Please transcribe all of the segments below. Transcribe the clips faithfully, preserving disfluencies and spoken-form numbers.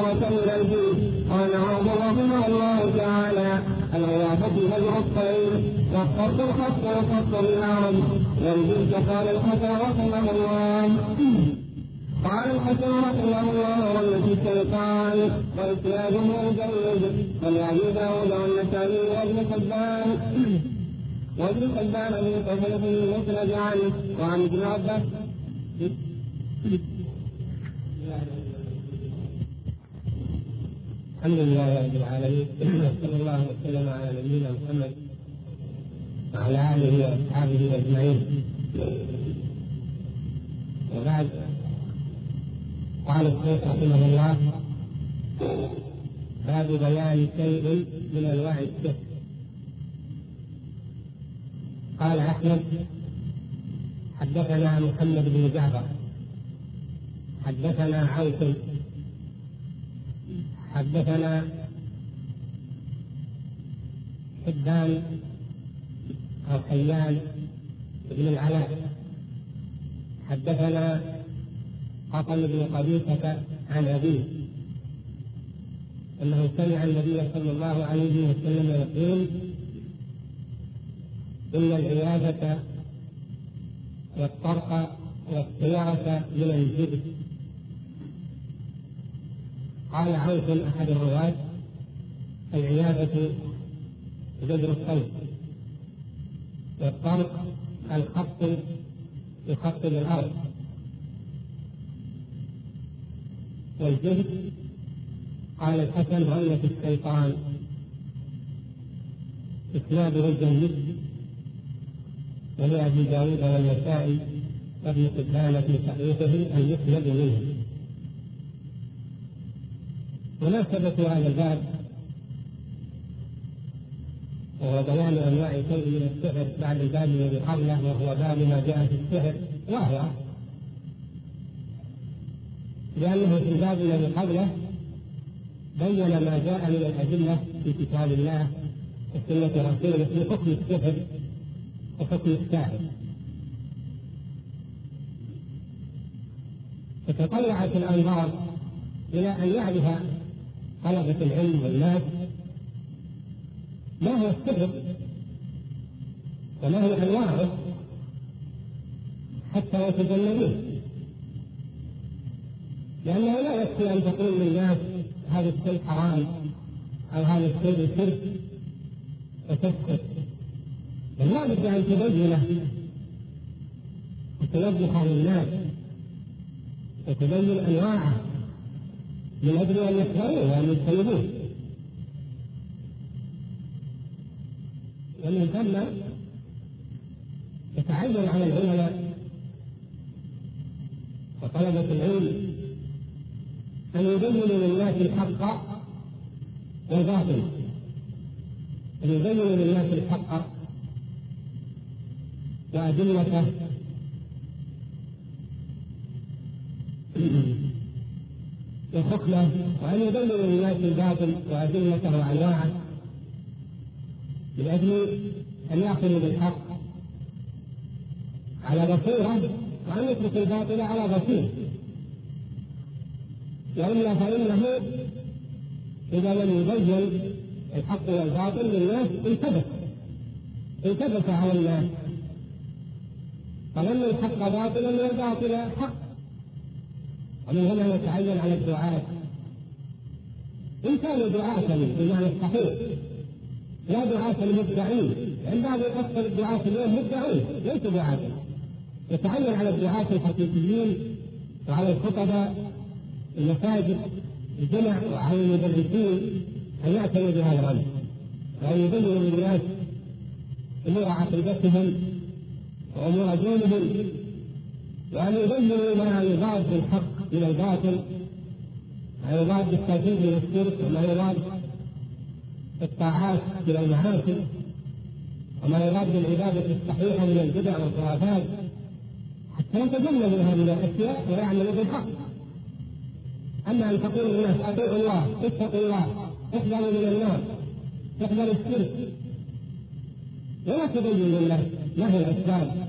الكثرة من الجن. قال عبد رحمه الله تعالى: العيافة هجر الطريق، والخط الخط والخط بالعرض. والجن قال الحسن رحمه الله قال الحسن رحمه الله: رمية الشيطان وإسناده جيد. ولأبي داود والنسائي وابن حبان وابن حبان من صحيح المسند عنه وعن ابن عباس. الحمد لله رب العالمين، صلى الله وسلم على نبينا محمد وعلى آله وأصحابه أجمعين. وبعد، قال الشيخ رحمه الله: باب بيان شيء من انواع السحر. قال احمد: حدثنا محمد بن جعفر حدثنا عوف حدثنا حبان او حيان بن العلاء حدثنا قطن بن قبيصة عن أبيه أنه سمع النبي صلى الله عليه وسلم يقول: إن العياذة والطرق والسيارة من الجبت. قال عوف أحد الرواة: العياذة جذر الصوت، والطرق الخط يخط بالأرض، والجهد قال الحسن رمية الشيطان. إسناده جيد، ولأبي داود والنسائي وابن حبان في صحيحه أن يسند منه. مناسبة هذا الباب وهو بيان أنواع شيء من السحر بعد الباب الذي قبله وهو باب ما جاء في السحر واضح، لأنه في الباب الذي قبله بين ما جاء من الأدلة في كتاب الله وسنة رسوله في حكم السحر وحكم الساحر. فتطلعت الأنظار إلى أن يعرف طلبة العلم والناس ما هو السحر وما هي أنواعه حتى يتجنبوه، لأنه لا يكفي أن تقول للناس هذا الشيء حرام أو هذا الشيء شرك وتسكت، بل لا بد أن تبينه وتوضح للناس وتبين أنواعه من أجل أن يحذروه وأن يجتنبوه. ومن ثم يتعين على العلماء وطلبة العلم أن يبينوا للناس الحق والباطل، أن يبينوا للناس الحق وأدلته وحكمه، وأن يبينوا للناس الباطل وأدلته وأنواعه من أجل أن يأخذوا بالحق على بصيرة وأن يترك الباطل على بصيرة، وإلا فإنه إذا لم يبين الحق والباطل للناس التبس التبس على الناس، فلن الحق باطلا والباطل حق. ومن هنا يتعين على الدعاة إن كانوا دعاة بالمعنى الصحيح لا دعاة المبدعين، لأن بعض يقصر الدعاة اليوم مبدعين ليسوا دعاة. يتعين على الدعاة الحقيقيين وعلى الخطباء المساجد الجمع وعلى المدرسين أن يعتنوا بهذا الأمر، وأن يبينوا للناس أمور عقيدتهم وأمور دينهم، وأن يبينوا ما يضاد بالحق من الباطل، ما يضاد بالتوحيد من الشرك، وما يضاد بالطاعات من المعاصي، وما يضاد بالعبادة الصحيحة من البدع والخرافات، حتى يتجنبوا هذه الأشياء ويعملوا بالحق. أما أن تقول للناس أطيعوا الله، اتقوا الله، احذروا من النار، احذروا الشرك، ولا تبين للناس ما هي الأسباب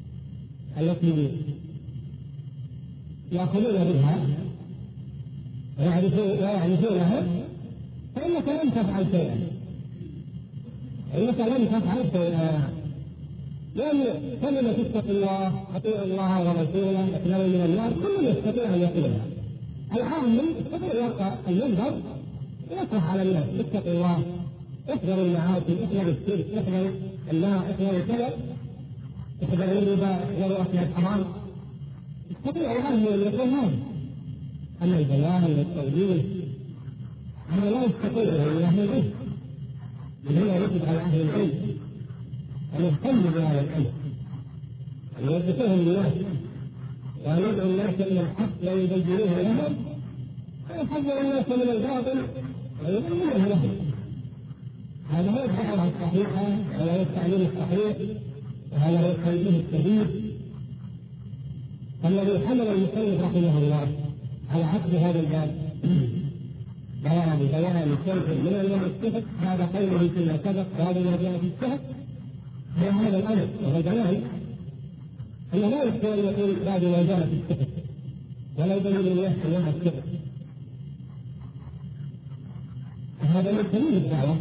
التي يأخذون بها ويعرفونها فإنك لم تفعل شيئا، إنك لم تفعل شيئا، لأن كلمة اتق الله أطيعوا الله ورسوله احذروا من النار كل يستطيع أن يقولها. العام يستطيع يرقى المنبر يصرخ على الناس اتقوا الله، احذروا المعاصي، احذروا الشرك، احذروا النار، احذروا الكذب، احذروا الربا، احذروا أكل الحرام. يستطيع العام أن يقول هذا. أما البيان والتوجيه هذا لا يستطيعه إلا أهل العلم. من هنا يجب على أهل العلم أن يهتموا بهذا الأمر، أن يوظفوه الناس وأن يدعو الناس إلى الحق ويبينوه لهم ويحذر الناس من الباطل ويبينوه لهم. هذا هو الدعوة الصحيحة وهذا هو التعليم الصحيح وهذا هو التوجيه السديد الذي حمل المصنف رحمه الله على عقد هذا الباب بيان بيان شيء من اليوم السبت بعد قوله فيما سبق وهذا ما جاء في السبت هو هذا الامر وهو بيان ان لا يمكن ان يقول بعد ما جاء في السبت ولا يبين الناس يوم السبت. هذا من سبيل الدعوه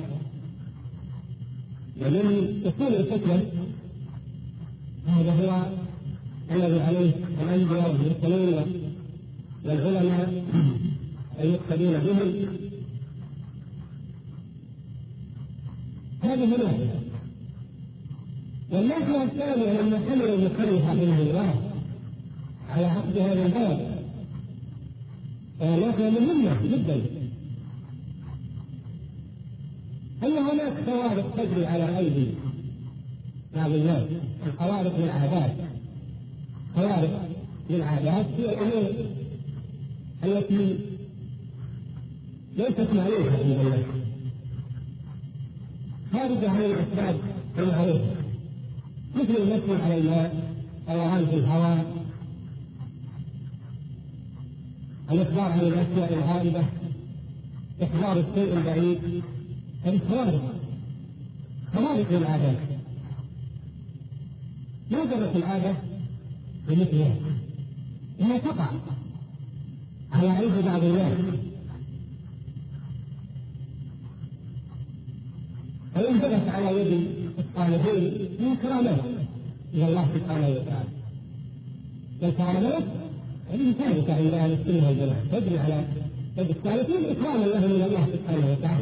ومن اصول الفتوى. هذا هو الذي عليه الانبياء والمرسلين والعلماء المقتدين بهم. هذه ناحية. والناحية الثانية لما حمل المصنف رحمه الله على عقد هذا الباب ناحية مهمة جدا، أن هناك خوارق تجري على أيدي بعض الناس، الخوارق للعادات، خوارق للعادات هي الأمور التي ليست معروفة عند الناس، خارجة عن الأسباب المعروفة، مثل المسح على الماء، الطيران في الهواء، الإخبار عن الأشياء الغائبة، إخبار الشيء البعيد. هذه خوارق، خوارق للعادات. ما جرت العادة بمثلها، إنها تقع على أيدي بعض الناس، فإن جرت على يد الصالحين من كرامات إلى الله سبحانه وتعالى. الكرامات هذه ثابتة عند أهل السنة والجماعة، تجري على يد الصالحين إكراما لهم من الله سبحانه وتعالى،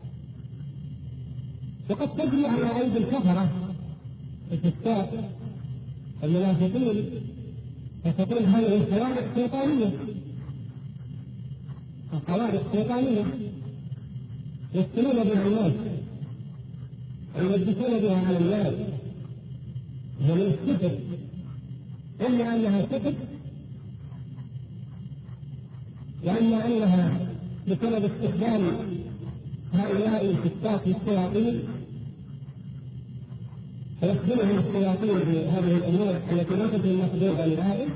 وقد تجري على أيدي الكفرة الفساق المنافقين، فتكون هذه الخوارق شيطانية، الخوارق شيطانية يفتنون بها الناس ويلبسون بها على الناس، ومن السحر، إلا أنها سحر لأن أنها بسبب استخدام هؤلاء الفساق الشياطين، فيخدمهم الشياطين بهذه الأمور التي ليست المقدورة للعائل،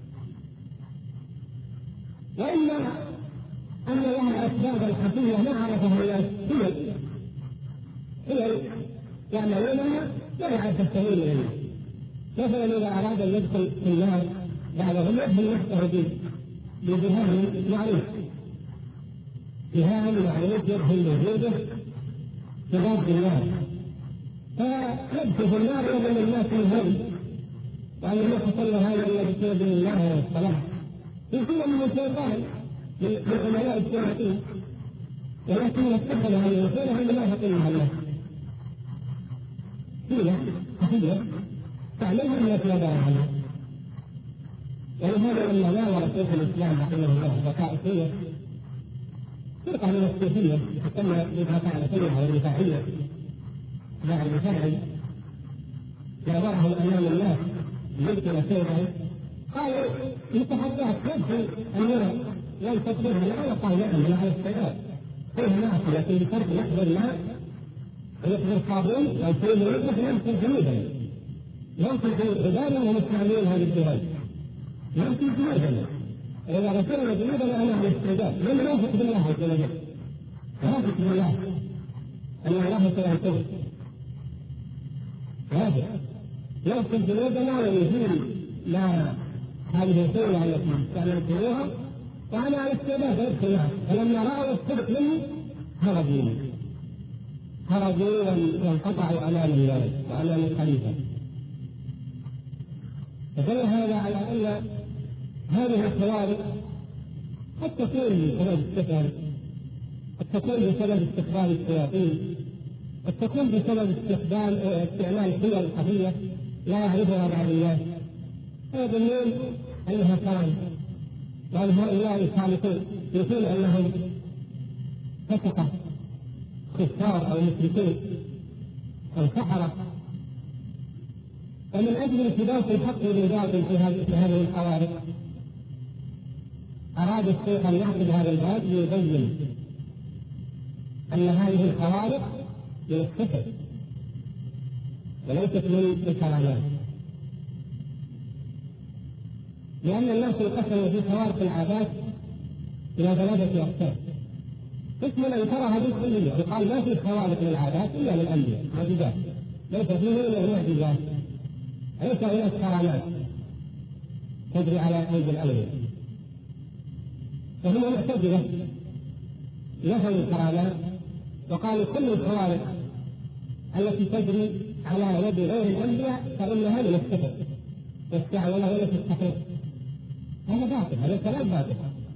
وإلا أن لها الأسباب الخفية ما عرفها الناس هي هي يعملونها لا يعرف السبيل إلى الناس. مثلا إذا أراد أن يدخل في النار بعضهم يدخل نفسه بجهاز معروف، جهاز معروف يدخل بوجوده في باب النار، فيبكي في النار يظن الناس من هم وأن ما حصل هذا إلا بسبب الله والصلاة، يكون من الشيطان من عملاء الشياطين، ولكن يستخدم هذه الوسيلة عند ما يحصلها الناس حيلة خفية تعلمها الناس لا داعي عنها. ولهذا لما ناول شيخ الإسلام رحمه الله الرفاعية، فرقة من الصوفية تسمى بالرفاعية والرفاعية مع الرفاعي، وضعهم أمام الناس يمكن سيره، قالوا يتحدث يدخل النار ينتقلها لا يقال نعم على السيارات، فيه ناس لكن فرق يحضر الماء ويحضر صابون ويكون يحضر يمكن جنوبا، يمكن عبادة ومستعملين هذه الجهاز، يمكن جنوبا، إذا رسلنا جنوبا أنا على الاستعداد من لا يثق بالله عز وجل، لا يثق بالله أن الله سينصره، هذا يمكن جنوبنا ويزيل ما هذه السنة التي استعملتموها وأنا على استعداد أدخل معه، فلما رأوا الصدق مني هربوا مني هربوا وانقطعوا أمام الملك وأمام الخليفة. فدل هذا على أن هذه الخوارق قد تكون بسبب السحر، قد تكون بسبب استخدام الشياطين، قد تكون بسبب استخدام استعمال حيل خفية لا يعرفها بعض الناس، ويظنون أنها كرامة، وأن هؤلاء الخالقون يقول أنهم فسقة كفار أو مشركين أو سحرة. ومن أجل التباس الحق بالباطل في هذه الخوارق أراد الشيخ أن يعقد هذا الباب ليبين أن هذه الخوارق من السحر وليست من الكرامات، لأن الناس انقسموا في خوارق العادات إلى ثلاثة أقسام. قسم أنكرها بالكلية وقال ما في خوارق للعادات إلا للأنبياء، معجزات ليس فيه إلا المعجزات، ليس إلا الكرامات تجري على أيدي الأولياء. فهم معتزلة نفوا الكرامات وقالوا كل الخوارق التي تجري على يد غير الأنبياء فإنها من السحر واستعملها إلى التحريف. هذا باطل، هذا الكلام باطل.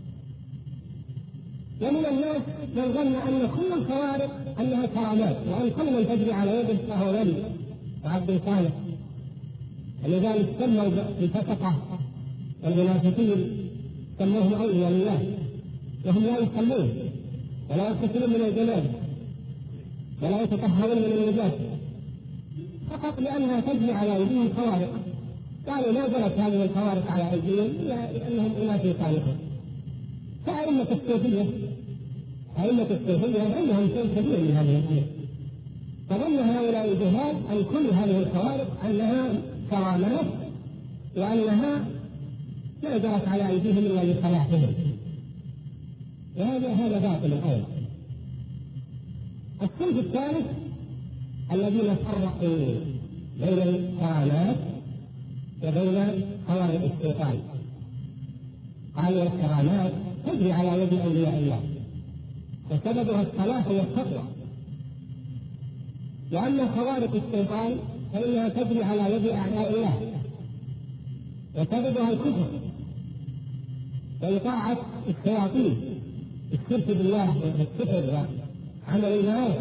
ومن الناس من ظن أن كل الخوارق أنها كرامات، وأن كل من تجري على يده فهو ولي وعبد صالح، ولذلك سموا بالفسقة والمنافقين سموهم أولياء لله، وهم لا يصلون ولا يغتسلون من الجنابة ولا يتطهرون من النجاسة، فقط لأنها تجري على أيديهم خوارق. قالوا ما جرت هذه الخوارق على أيديهم إلا لأنهم أناس صالحون. فأئمة الصوفية أئمة الصوفية عندهم شيء كبير من هذه الأمور، فظن هؤلاء الجهال أن كل هذه الخوارق أنها كرامات وأنها لا جرت على أيديهم إلا لصلاحهم، وهذا هذا باطل أيضا. الصنف الثالث الذين فرقوا بين الكرامات وبين خوارق الشيطان، قالوا الكرامات تجري على يد أولياء الله وسببها الصلاح والتقوى، وأما خوارق الشيطان فإنها تجري على يد أعداء الله وسببها الكفر وإطاعة الشياطين، الشرك بالله والسحر وعمل المعاصي.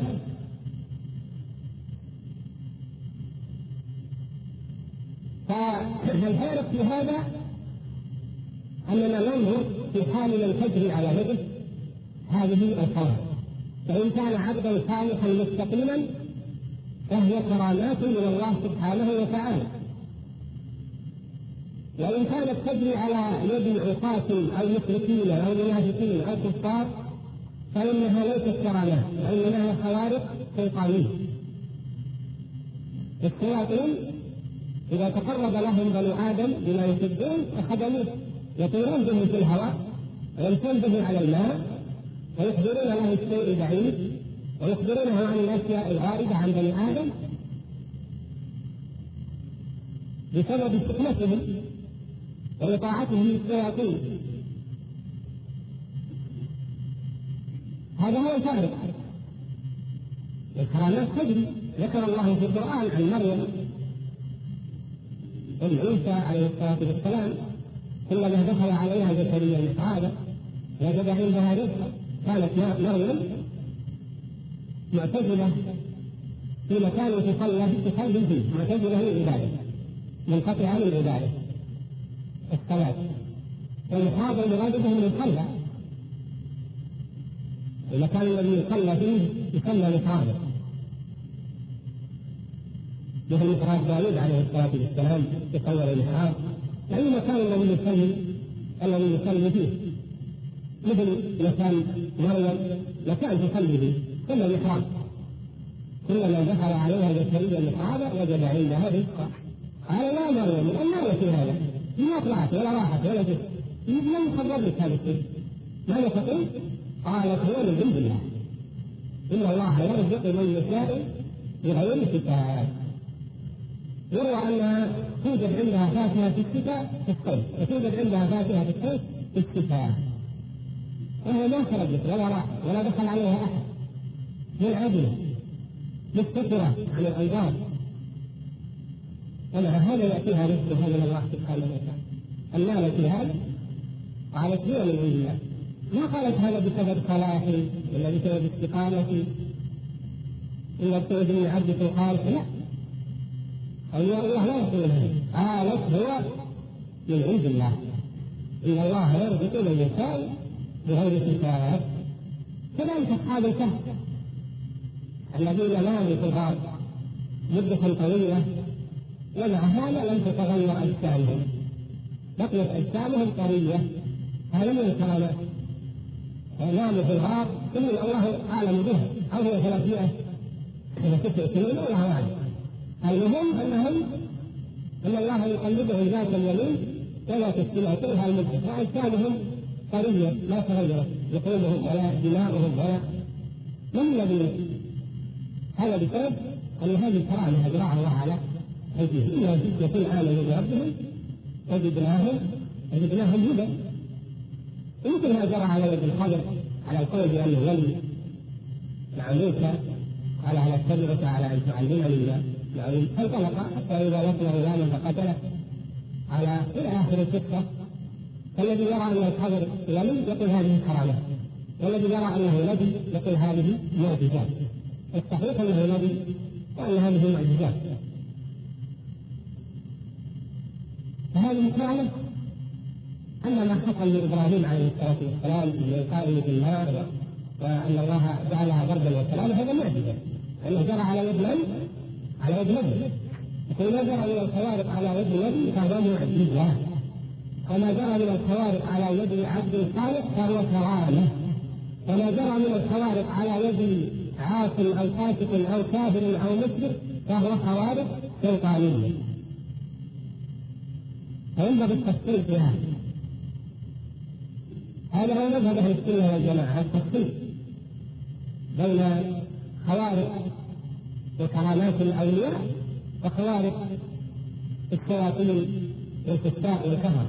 فالفارق في هذا أننا ننظر في حال من تجري على يده هذه الخوارق، فإن كان عبدا صالحا مستقيما فهي كرامات من الله سبحانه وتعالى، وإن كانت تجري على يد عصاة أو مشركين أو منافقين أو كفار فإنها ليست كرامات وإنها خوارق شيطانية. الشياطين إذا تقرب لهم بنو آدم بما يحبون أخذوه، يطيرون به في الهواء ويمشون به على الماء ويخبرون له الشيء البعيد ويخبرونه عن الأشياء الغائبة عن بني آدم بسبب فتنتهم وإطاعتهم للشياطين. هذا هو الفارق. الكرامات تجري، ذكر الله في القرآن عن مريم ام عيسى عليه الصلاة والسلام كلما دخل عليها زكريا المحراب وجد عندها رزقا، كانت مريم معتزلة في مكان تصلى تصلي فيه، معتزلة للعبادة منقطعة عن العبادة الصلاة، والمحراب المراد به من الصلاة، المكان الذي يصلى فيه يسمى محرابا، مثل محراب داود عليه الصلاة والسلام يصور المحراب، يعني المكان الذي يصلي الذي يصلي فيه، مثل مكان مريم مكان تصلي فيه كل محراب، كلما دخل عليها زكريا المحراب وجد عندها رزقا. قال يا مريم أنى لك هذا؟ ما طلعت ولا راحت ولا جئت، من خرب لك هذا الشيء؟ ماذا تقول؟ قالت هو من عند الله، إن الله يرزق من يشاء بغير حساب. يروى أنها توجد عندها فاكهة في الشتاء في الصيف، وتوجد عندها فاكهة في الصيف في الشتاء، وهي ما خرجت ولا راحت ولا دخل عليها أحد، منعزلة مستترة عن الأنظار، ومع هذا يأتيها رزقها من الله سبحانه وتعالى. النار في هذا قالت هي من عند الله، ما قالت هذا بسبب صلاحي ولا بسبب استقامتي إلا بسبب أن عبدك قال لا، أولياء الله لا يقولون هذا، قالت هو من عند الله، إن الله يرزق من يشاء بغير حساب. كذلك أصحاب الكهف الذين ناموا في الغار مدة طويلة ومع هذا لم تتغير أجسامهم، بقيت أجسامهم طرية، هذا من الكرامات. ناموا في الغار إن الله أعلم بها، أو هي ثلاثمائة وتسع سنين الله أعلم. المهم أنهم أن الله يقلبهم ذات اليمين ولا تسكنها كلها المدة، وأجسامهم طرية لا تغيرت، لحومهم ولا دماؤهم ولا من الذي. هذا بسبب أن هذه الكرامة أجراها الله على أيديهم. إنها يكون آمنوا بربهم وجدناهم وجدناهم هدى، يمكن ما جرى على يد الخضر على القول بأنه ولي مع موسى، قال هل أتبعك على أن تعلمني ما فانطلق حتى إذا لقي غلاما فقتله على إلى آخر القصة. فالذي يرى أن الخضر ولي يقول هذه كرامات، والذي يرى أنه نبي يقول هذه معجزات. الصحيح أنه نبي وأن هذه معجزات. فهذه كرامة. أما ما حصل لإبراهيم عليه الصلاة والسلام من إلقائه في النار وأن الله جعلها بردا وسلاما هذا معجزة، أنه جرى على يد من؟ على يد نبي. فإذا جرى من الخوارق على يد نبي فهو معجزة، وما جرى من الخوارق على يد عبد صالح فهو كرامة، وما جرى من الخوارق على يد عاصم أو فاسق أو كافر أو مشرك فهو خوارق شيطانية. فينبغي التفصيل في هذا. هذا هو مذهب أهل السنة والجماعة، التفصيل بين خوارق وكرامات الأولياء وخوارق الشياطين والفساق والكفر.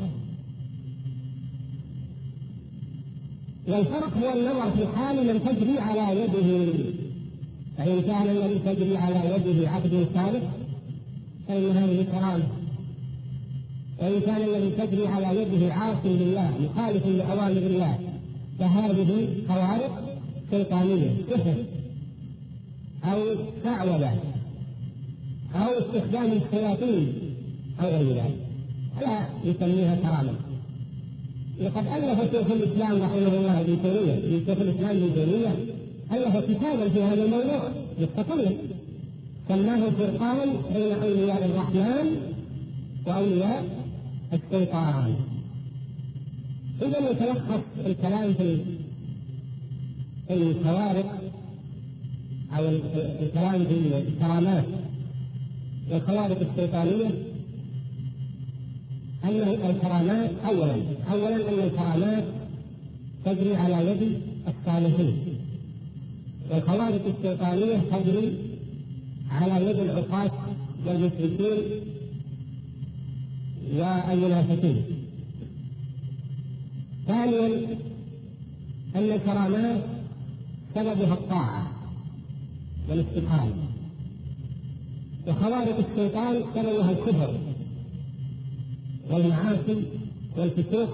والفرق هو النظر في حال من تجري على يده، فإن كان الذي تجري على يده عبد صالح فإن هذه كرامة، وإن كان الذي تجري على يده عاصي لله مخالف لأوامر الله فهذه خوارق شيطانية، سحر أو تعوذة أو استخدام الشياطين أو غير ذلك، لا يسميها كرامة. لقد ألف شيخ الإسلام رحمه الله ابن تيمية، شيخ الإسلام ابن تيمية ألف كتابا في هذا الموضوع مستقلا سماه فرقان بين أولياء الرحمن وأولياء الشيطان. إذا يتلخص الكلام في الخوارق أو الكلام في الكرامات والخوارق الشيطانية أن الكرامات أولا أولا أن الكرامات تجري على يد الصالحين، والخوارق الشيطانية تجري على يد العصاة والمشركين والمنافقين. ثانيا أن الكرامات سببها الطاعة والاستقامة، وخوارق الشيطان سببها الكفر والمعاصي والفسوق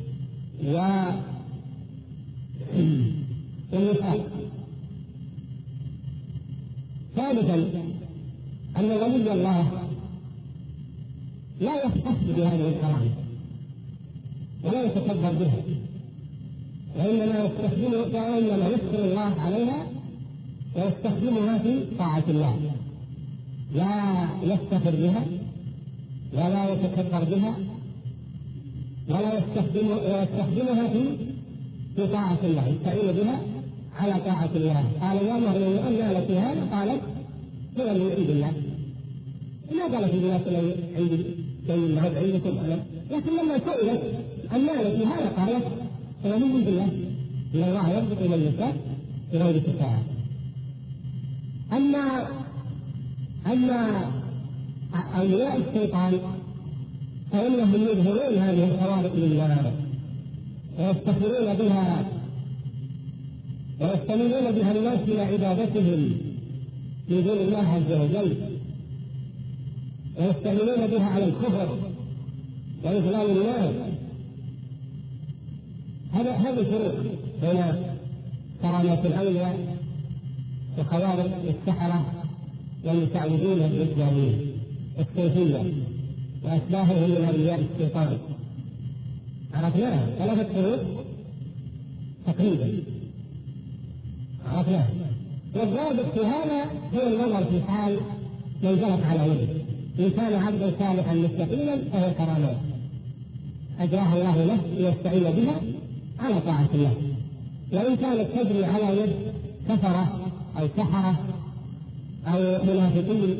والنفاق. ثالثا أن ولي الله لا يستخدم بهذه الكرامة ولا يتكبر بها، وإنما يستخدمها وإنما يشكر الله عليها ويستخدمها في طاعة الله، لا يفتخر بها ولا يتكبر بها ولا يستخدم ويستخدمها في في طاعة الله، يستعين بها على طاعة الله. قال يا مريم أنى لك هذا؟ قالت هو من عند الله. ما قالت الناس عندي شيء من هذا عندكم أنا، لكن لما سئلت أنى لك هذا قالت هو من عند الله، إن الله يرزق من يشاء بغير حساب. أما أما أولياء الشيطان فإنهم يظهرون هذه الخوارق لله ويفتخرون بها ويستميلون بها الناس إلى عبادتهم من دون الله عز وجل، ويستميلون بها على الكفر وإضلال الناس. هذا هذا الفرق بين كرامات الأولياء وخوارق السحرة والمتعوذين الإسلاميين الصوفية وأشباههم من أولياء الشيطان. عرفناها ثلاثة فروق تقريبا عرفناها. والضابط في هذا هو النظر في حال من جلس على يده. إن كان عبدا صالحا مستقيما فهو كرامات أجراها الله له ليستعين بها على طاعة الله. وإن كانت تجري على يد كفرة أو سحرة أو منافقين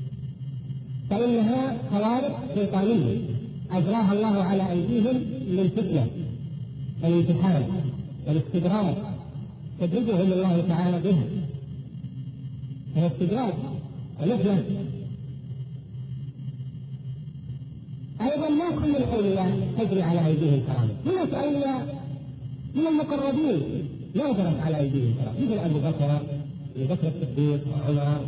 فإنها خوارق شيطانية أجراها الله على أيديهم للفتنة والامتحان والاستدراج، تدرجهم الله تعالى بها. هي استدراج ونفلة. أيضا ما كل الأولياء تجري على أيديهم كرامة. هناك أولياء من المقربين لا جرت على أيديهم كرامة، مثل أبو بكر أبو بكر الصديق وعمر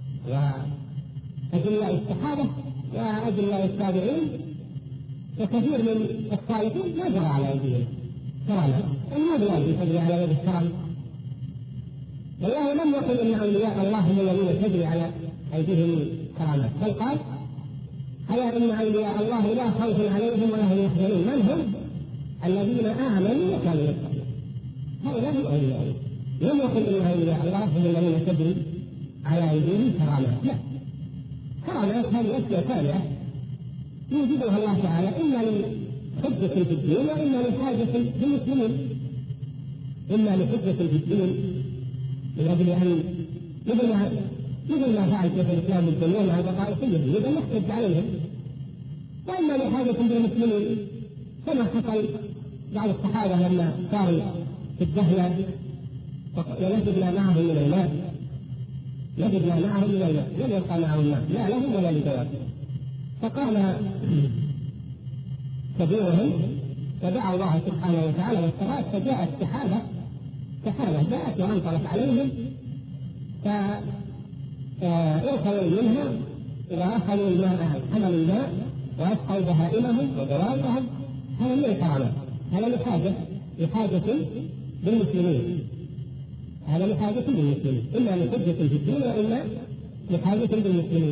وأجلاء الصحابة وأجلاء التابعين وكثير من الصالحين ما جرى على أيديهم كرامة. ما بلاد تجري على يد الكرامة. والله لم يقل إن أولياء الله هم الذين تجري على أيديهم كرامات، بل قال ألا إن أولياء الله لا خوف عليهم ولا هم يحزنون. من هم؟ الذين آمنوا وكانوا يتقون. هؤلاء هم أولياء. لم يقل إن أولياء الله هم الذين تجري على أيديهم كرامات، لا. كرامات هذه أشياء تابعة يوجدها الله تعالى إما لحجة في الدين وإما لحاجة للمسلمين. إما لحجة في الدين من أجل أن مثل ما مثل ما فعل شيخ الإسلام ابن تيمية مع البقائيين يريد أن يحتج عليهم، وإما لحاجة للمسلمين كما حصل بعض الصحابة لما صاروا في الدهية ونجدنا معهم من الماء نجدنا معهم من الماء لم يبقى معهم الماء لا لهم ولا لذواتهم. فقال كبيرهم فدعا الله سبحانه وتعالى والصلاة فجاءت سحابة سحابة جاءت وأمطرت عليهم فأرسلوا منها إذا أخذوا الماء حملوا الماء وأسقوا بهائمهم ودوابهم. هذا من الكرامات، هذا لحاجة لحاجة بالمسلمين، هذا لحاجة بالمسلمين، إما لحجة في الدين وإما لحاجة بالمسلمين.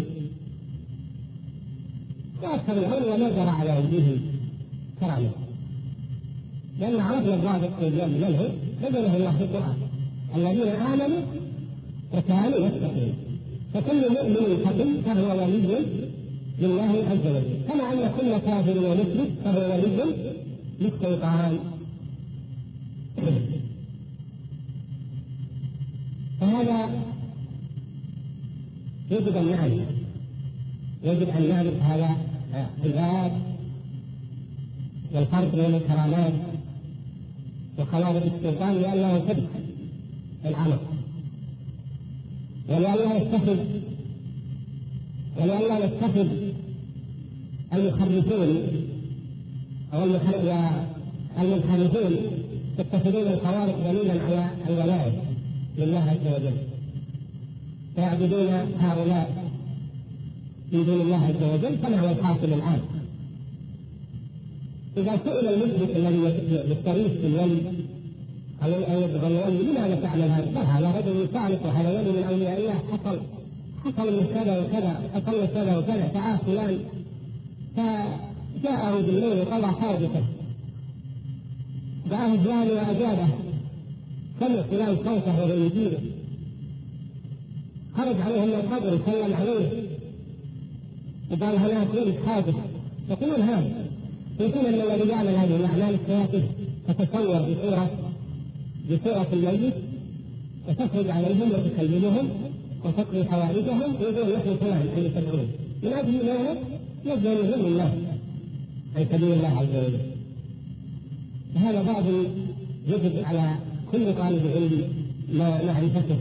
وأكثر العلماء ما جرى على أيديهم كرامة، لأن عرفنا الضابط في اليوم من هو بينه الله في القرآن الذين آمنوا وكانوا يتقون. فكل مؤمن تقي فهو ولي لله عز وجل، كما أن كل كافر ومشرك فهو ولي للشيطان. فهذا يجب أن نعرف يجب أن نعرف هذا الباب والفرق بين الكرامات وخوارق الشيطان لئلا ينتبه العمل ولئلا يتخذ ولئلا يتخذ المخرفون أو المنحرفون يتخذون الخوارق دليلا على الولاية لله عز وجل، فيعبدون هؤلاء من دون الله عز وجل. كما هو الحاصل الآن. إذا سئل المشرك الذي يستغيث بالولي أو يبغى الولي لماذا تعمل هذا؟ هذا رجل صالح وهذا ولي من أولياء الله حصل حصل من كذا وكذا حصل كذا وكذا تعال فلان فجاءه بالليل وقضى حاجته دعاه فلان وأجابه سمع فلان صوته وهو يجيبه خرج عليه من القبر وسلم عليه وقال هناك ولد حاجة. يقولون هذا يقول أن الذي يعمل هذه الأعمال السيئة تتصور بصورة بصورة الميت وتخرج عليهم وتكلمهم وتقضي حوائجهم ويقول نحن فلان أن يتبعون من أجل ذلك يجعلهم لله عن سبيل الله عز وجل. هذا بعض يجب على كل طالب علم معرفته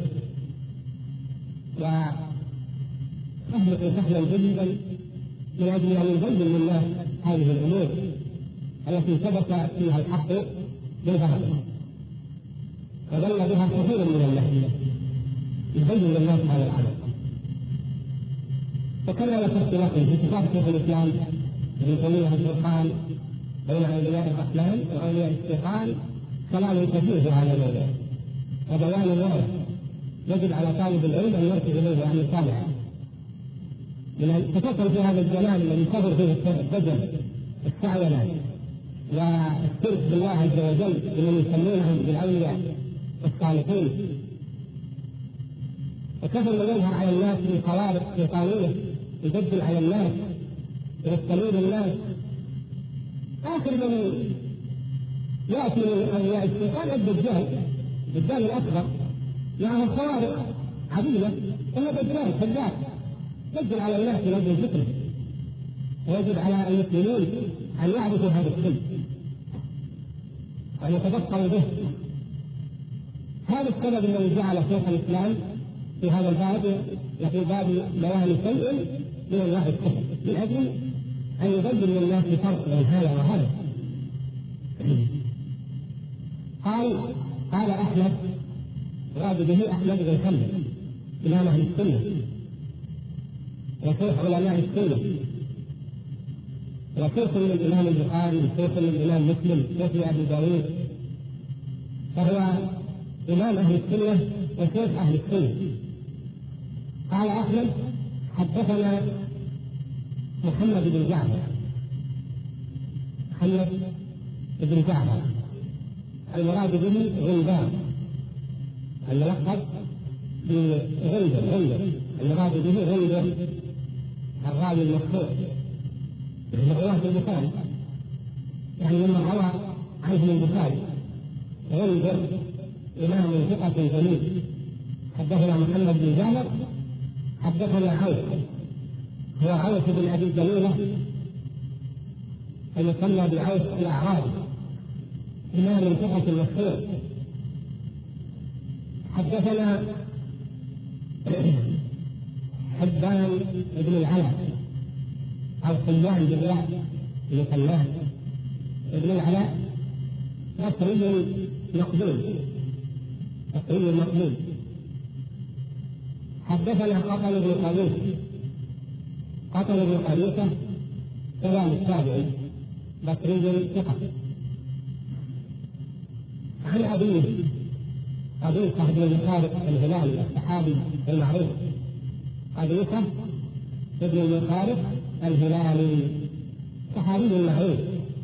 وفهمه فهما جيدا من أجل أن يبين للناس هذه الأمور التي ثبت فيها الحق بالباطل وظل بها كثير من الناس يبين للناس هذا العمل. وكما ذكرت لكم في كتاب شيخ الاسلام ابن تيميه الفرقان بين اولياء الرحمن واولياء الشيطان كلام كثير في هذا الموضوع وبيان واضح يجب على طالب العلم ان يرجع اليه وان يتابعه. من تفكر في هذا الجلال الذي كثر فيه الدجل السعيلة والشرك بالله عز وجل لمن يسمونهم بالاولياء الصالحين، وكثر من يظهر على الناس من خوارق شيطانيه يبدل على الناس ويستميل الناس. اخر من ياتي من اولياء الشيطان الدجال، الدجال الاكبر معه خوارق عظيمه وهو دجال كذاب يدل على الناس من اجل الفكر. ويجب على المسلمين ان يعرفوا هذا السن وان يتفكروا به. هذا السبب الذي جعل شيخ الاسلام في هذا الباب في باب بيان شيء من الله الكفر من اجل ان يبين للناس فرق بين هذا وهذا. قال قال احمد مراد به احمد بن حنبل امام اهل السنه وشيخ علماء السنه وشيخ من الامام البخاري وشيخ من الامام مسلم وشيخ ابي داود، فهو امام اهل السنه وشيخ اهل السنه. قال احمد حدثنا محمد بن جعفر محمد بن جعفر المراد به غندار الملقب بغندر غندر المراد به غندر الراوي المشهور من رواه البخاري، يعني مما روى عنه البخاري. غندر امام ثقة جليل. حدثنا محمد بن جعفر حدثنا عوف هو عوف بن ابي جميله المسمى بعوف الاعرابي امام ثقة مشهور. حدثنا حبان بن العلا او حيان بالله يسماه ابن العلاء بصري مقبول بصري مقبول. حدثنا قتل بن قبيصة قتل بن قبيصة كلام التابعي بصري ثقة. عن أبيه قبيصة بن المخارق الهلالي الصحابي المعروف قبيصة بن المخارق الهلالي صحابي معروف.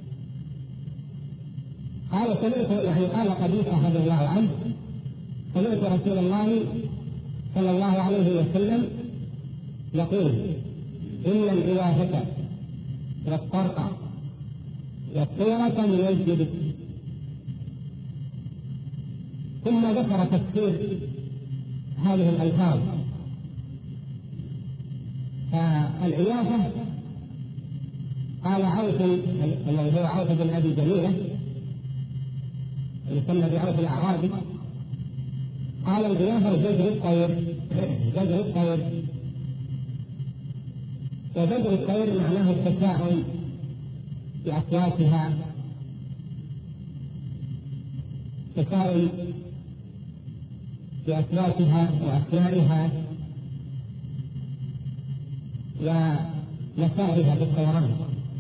قال سمعت يعني قال قبيصة رضي الله عنه سمعت رسول الله صلى الله عليه وسلم يقول إن العوافة والطرق والطيرة من الجبت. ثم ذكر تفسير هذه الألفاظ. فالعيافة قال عوف الذي هو عوف بن أبي جميلة يسمى بعوف الأعرابي قال العيافة جذر الطير جذر الطير وجذر الطير معناه التفاؤل بأصواتها تفاؤل بأصواتها وأسمائها ومسارها في الطيران.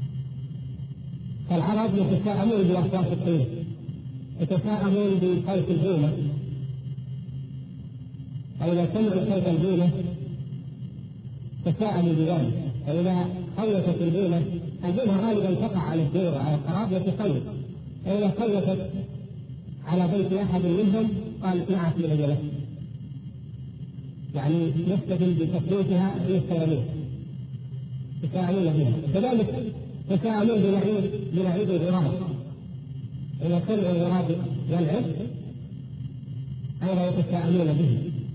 فالعرب يتساءلون بأصوات الطير يتساءلون بصوت البومة فإذا سمعوا صوت البومة تساءلوا بذلك. فإذا صوتت البومة البومة غالبا تقع على الدور على القراب يتصوت، فإذا صوتت على بيت أحد منهم قال نعت من أجله يعني يستدل بتصويتها للسيارين يتساءلون بها. كذلك يتساءلون بنعيد بنعيد الغراب إذا سمعوا الغراب يلعب أيضا يتساءلون به.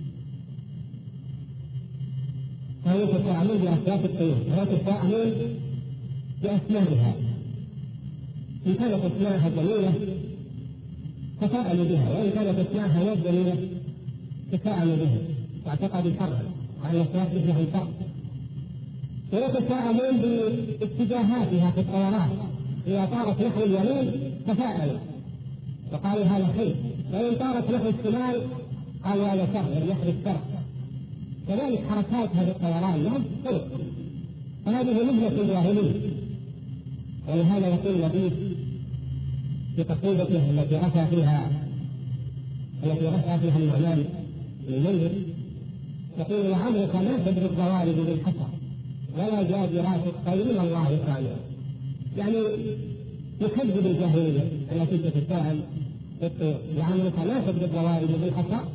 فيتساءلون بأصوات الطيور ويتساءلون بأسمائها. إن كانت أسماءها جميلة تساءلوا بها، وإن كانت أسماءها غير جميلة تساءلوا بها واعتقدوا شرا وأن الصوات مثلها الفرق. ويتساءلون باتجاهاتها في الطيران إذا طارت نحو اليمين تساءلوا وقالوا هذا خير وإن طارت نحو الشمال قالوا هذا شر يحدث شر. كذلك حركات هذا الطيران لهم طرق، فهذه مهنة الجاهلية. ولهذا يقول النبي في قصيدته التي رفع فيها التي رفع فيها النعمان المنذر يقول: لعمرك ما تدري الضوارب بالحسر ولا جابرات الطير من الله خالق. يعني يكذب الجاهلية التي تتساءل لعمرك ما تدري الضوارب بالحسر،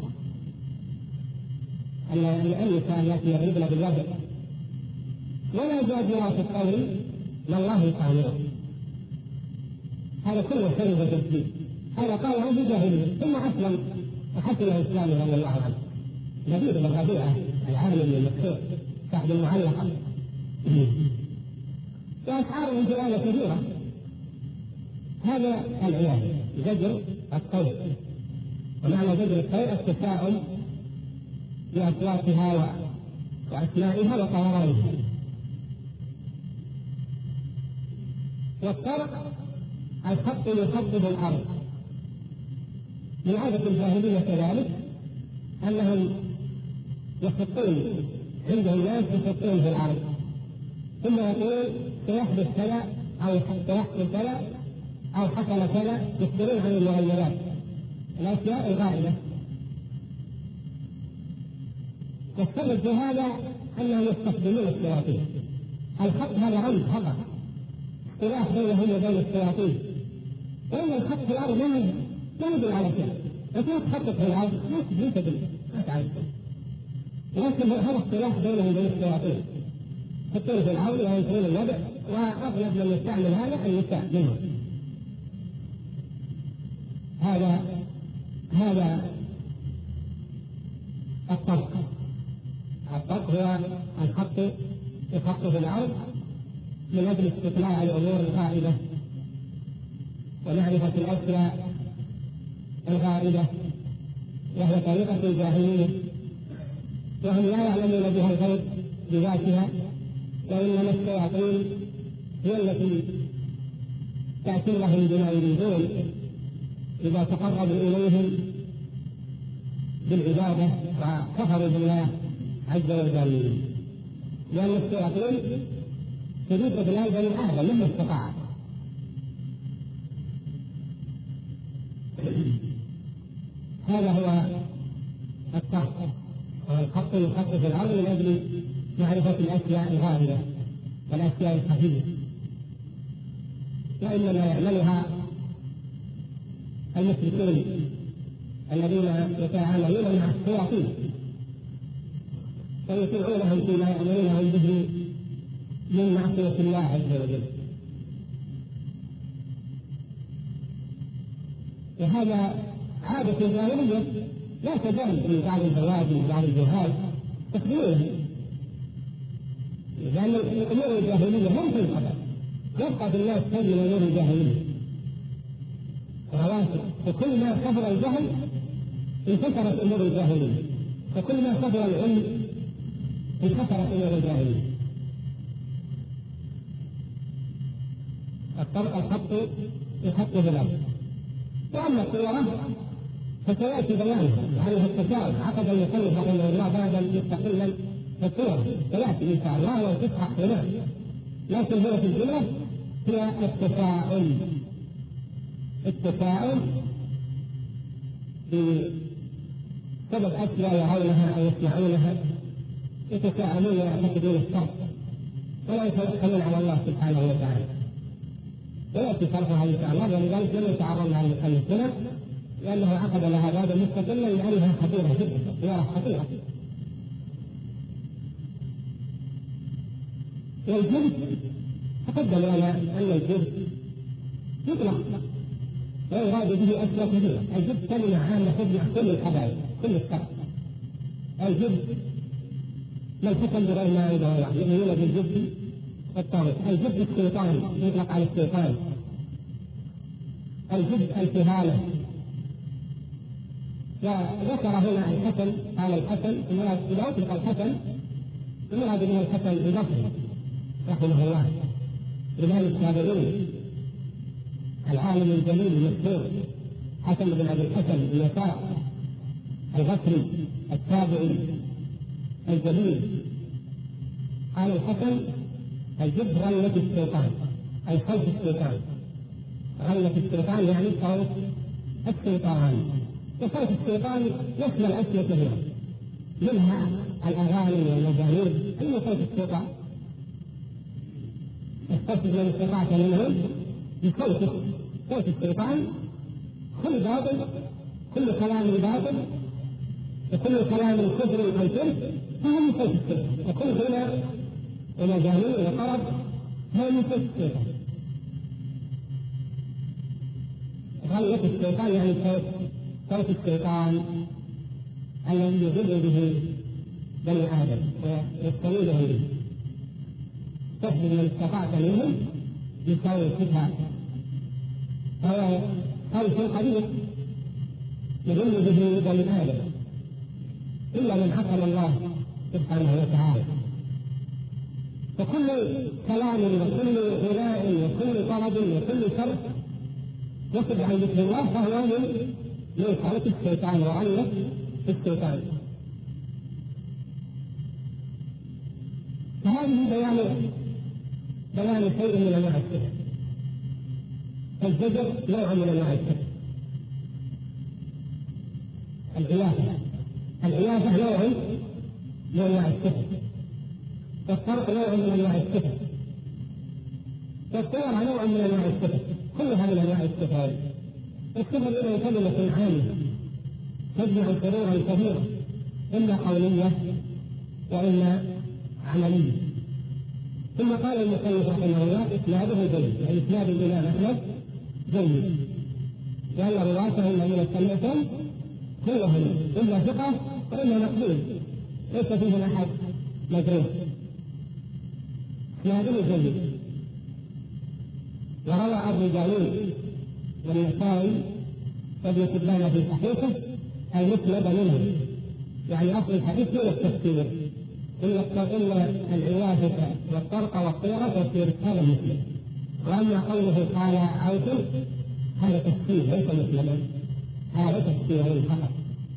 أن النساء التي يضربن بالوجه، ولا جابرات الطير من الله خالق. هذا كله كذب وتكذيب. هذا قاله بجاهلية ثم أسلم وحسن إسلامه رضي الله عنه. لبيد بن ربيعة العالم المشهور صاحب المعلقة وأشعارهم في آية كبيرة. هذا العياذ زجر الطير، ومعنى زجر الطير التفاؤل بأصواتها وأسمائها وطيرانها. والطرق الخط يخطب الأرض. من عادة الجاهلية كذلك أنهم يخطون، عندهم ناس يخطون في الأرض ثم يقول سيحدث كذا أو سيحصل كذا أو حصل كذا، يخبرون عن المغيرات الأشياء الغائبة. والسبب في هذا أنهم يستخدمون الشياطين. الخط هذا رمز فقط، اختلاف بينهم وبين الشياطين، وإن الخط في الأرض لا يدل على شيء. لكن تخطط في الأرض ما تدل ما تعرف، لكن هذا اختلاف بينهم وبين الشياطين. يحطون في الأرض وينكرون الوضع، وأغلب من يستعمل هذا النساء منهم. هذا هذا الطرق. الطرق هو الخط يخط في الأرض من أجل استطلاع الأمور الغائبة ومعرفة الأشياء الغائبة، وهي طريقة الجاهلية، وهم لا يعلمون بها الغيب بذاتها، وإنما الشياطين هي التي تأتي لهم بما يريدون إذا تقربوا إليهم بالعبادة وكفروا بالله عز وجل. لأن الشياطين تريد إضلال بني آدم مهما استطاعت. هذا هو الطرق، والخط يخط في الأرض من أجل معرفة الأشياء الغائبة والأشياء الخفية، وإنما يعملها المشركون الذين يتعاملون مع الشياطين ويطيعونهم فيما يأمرونهم به من معصية الله عز وجل. وهذا عادة جاهلية لا تزال في بعض البوادي وبعض الجهال تخبرونهم، لأن الأمور الجاهلية لم تنقطع، يبقى في الناس شيء من أمور الجاهلية رواسب. وكل ما كثر الجهل انكسرت أمور الجاهلية، وكل ما كثر العلم انكسرت أمور الجاهلية. الطرق الخط يخط في الأرض. وأما الصورة فسيأتي بيانها، يعني التساؤل عقد المصنف رحمه الله بابا مستقلا في الصورة سيأتي إن شاء الله وتصحح هنا، لكن هو في الجملة هي التساؤل. التساؤل بسبب أشياء يرونها أو يسمعونها، يتساءلون ويعتقدون الشر ولا يتوكلون على الله سبحانه وتعالى. ويأتي شرحها إن شاء الله، ولذلك لم يتعرض لها المؤلف هنا لأنه عقد لها بابا مستقلا لأنها خطيرة جدا، سيارة خطيرة. والجبت تقدم لنا أن الجبت يطلق ويراد به أشياء كثيرة. الجبت كلمة عامة تجمع كل القبائل كل الشر. الجبت من حكم بغير ما عنده الله يؤمنون بالجبت والطاغوت. الجبت الشيطان يطلق على الشيطان. الجبت الكهانة. وذكر هنا الحسن، قال الحسن إذا أطلق الحسن المراد به الحسن البصري رحمه الله، إمام التابعين العالم الجليل المشهور حسن بن أبي الحسن اليسار البصري التابعي الجليل قال الحسن: الجد غلة الشيطان، أي خوف الشيطان. غلة الشيطان يعني خوف الشيطان، وخوف الشيطان يشمل أشياء كثيرة منها الأغاني والمجانين. أي خوف الشيطان؟ استفسد من استطاعت منهم بخوفه. خوف الشيطان كل باطل، كل كلام باطل، وكل كلام كفر أو شرك هذا من خوف الشيطان، وكل غنى ومجانين وطرب هذا من خوف الشيطان. غلة الشيطان يعني خوف خوف الشيطان الذي يضل به بني آدم ويستميلهم به. تحدث من استطعت منهم بخوفها، فهو خوف قدير يضل به بني آدم إلا من عصم الله سبحانه وتعالى. فكل كلام وكل غناء وكل طرب وكل شر يصد عن ذكر الله فهو من من خوف الشيطان وغلة الشيطان. فهذه بيان بيان شيء من انواع السحر. الزجر نوع من انواع السحر. العيافة العيافة نوع من انواع السحر. والطرق نوع من انواع السحر. والطيرة نوع من انواع السحر. كلها من انواع السحر. السحر إذا كلمة عامة تجمع سرورا كثيرا، إما قولية وإما عملية. ثم قال المصنف رحمه الله: إسناده جيد، يعني إسناد الإمام أحمد جيد، لأن رواته الذين سمعتم كلهم إما ثقة وإما مقبول، ليس فيهم أحد مجروح. إسناده جيد. وروى أبو داود والنسائي وابن حبان في صحيحه المسند منه، يعني أصل الحديث من التفسير إلا العيافة والطرق والطيرة تفسير هذا المسلم. وأما قوله قال عوف هذا تفسير ليس مسلما، هذا تفسير فقط.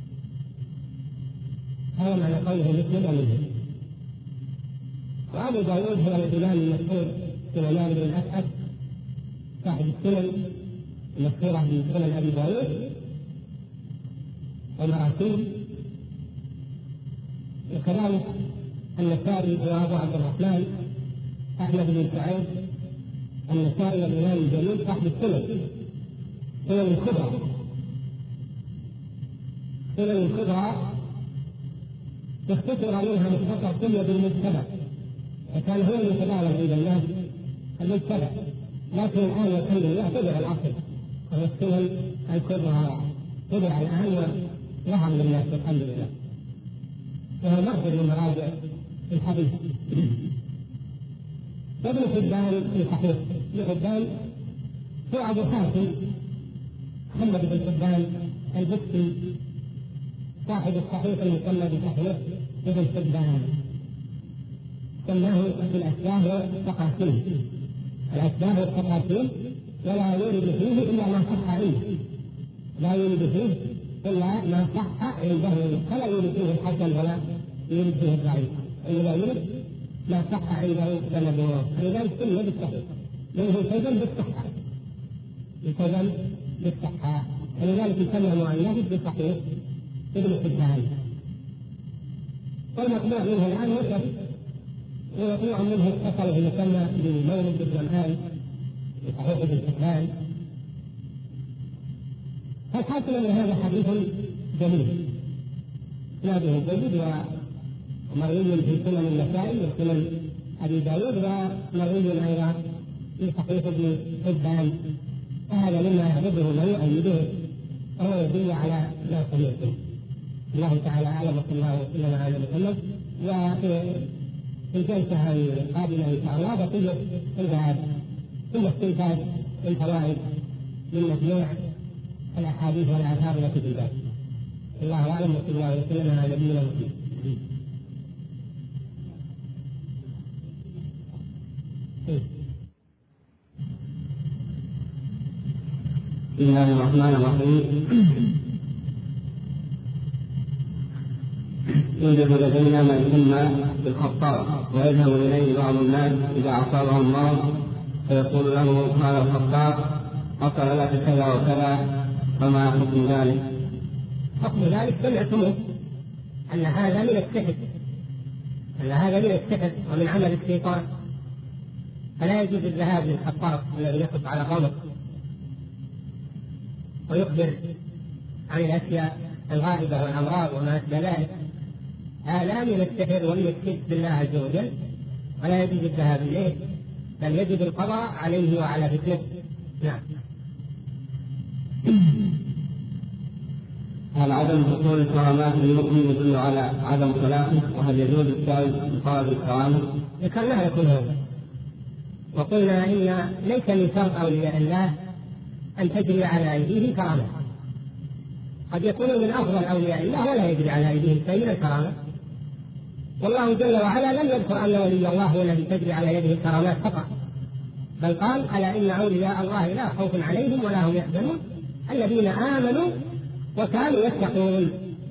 هذا معنى قوله مسلم منه. وأبو داود هو الإمام المشهور سليمان بن الأشعث صاحب السنن المشهورة بسنن أبي داود ومراسيل. وكذلك النسائي وأبو عبد الرحمن أحمد بن سعيد النسائي الإمام الجليل صاحب السنن سنن الكبرى. سنن الكبرى تختصر منها مختصر سنة بالمجتمع، وكان هو المتداول عند الناس المجتمع، لكن الآن يكون يعتبر الأصل وهو السنن الكبرى تبع الآن وظهر للناس الحمد لله، وهو مرجع من مراجع الحديث. وابن حبان في صحيح ابن حبان هو أبو حاتم محمد بن حبان البستي صاحب الصحيح المسمى بصحيح ابن حبان، سماه في الأشباه والتقاسيم. الأشباه والتقاسيم ولا يورد فيه إلا ما صح عنده، لا يورد فيه إلا ما صح عنده، فلا يورد فيه الحسن ولا يورد فيه الضعيف، إلا يورد ما صح عنده سنده. فلذلك سمي بالصحيح لأنه يلتزم بالصحة، يلتزم بالصحة، ولذلك يسمى مؤلفه بصحيح ابن حبان. والمطبوع منه الآن وقف، ومطبوع منه اتصل المسمى بمولد الجمعان بصحيح ابن حبان. فالحاصل أن هذا حديث جميل إسناده جيد، ومروي في سنن النسائي وسنن أبي داود، ومروي أيضا في صحيح ابن حبان. وهذا مما يعرضه من يؤيده وهو يدل على ما سمعته. الله تعالى أعلم، وصلى الله وسلم على محمد. وفي الجلسة القادمة إن شاء الله بقية الباب ثم استنتاج الفوائد من مجموع الأحاديث والآثار التي في الباب. الله أعلم، وصلى الله وسلم على نبينا محمد. بسم الله الرحمن الرحيم. يوجد لدينا ما يسمى بالخطاب، ويذهب إليه بعض الناس إذا أصابهم مرض فيقول له هذا الخطاب حصل لك كذا وكذا، فما حكم ذلك؟ حكم ذلك سمعتموه أن هذا من السحر، أن هذا من السحر ومن عمل الشيطان، فلا يجوز الذهاب للخطاب الذي يخط على قومه ويخبر عن الأشياء الغائبة والأمراض وما أشبه ذلك. هذا من السحر ومن الشرك بالله عز وجل، ولا يجوز الذهاب إليه، بل يجب القضاء عليه وعلى فتنته. نعم. هل عدم حصول الكرامات للمؤمن يدل على عدم صلاته؟ وهل يجوز السؤال بطلب الكرامة؟ ذكرناها كلها وقلنا إن ليس من شرط أولياء الله أن تجري على أيديهم كرامة، قد يكونوا من أفضل أولياء الله ولا يجري على أيديهم شيء من الكرامة، والله جل وعلا لم يذكر أن ولي الله هو الذي تجري على يده الكرامات فقط، بل قال ألا إن أولياء الله لا خوف عليهم ولا هم يحزنون الذين آمنوا وكانوا يتقون.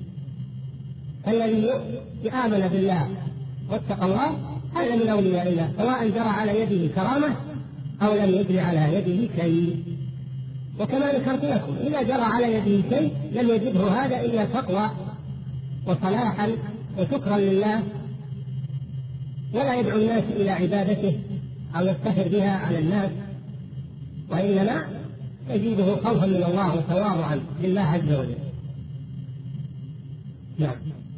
الذي آمن بالله واتقى الله هذا من أولياء الله، سواء جرى على يده كرامة أو لم يجري على يده شيء. وكما ذكرت لكم إذا جرى على يده شيء لم يجده هذا إلا تقوى وصلاحا وشكرا لله، ولا يدعو الناس إلى عبادته أو يفتخر بها على الناس، وإنما يزيده خوفا من الله وتواضعا لله عز وجل. نعم.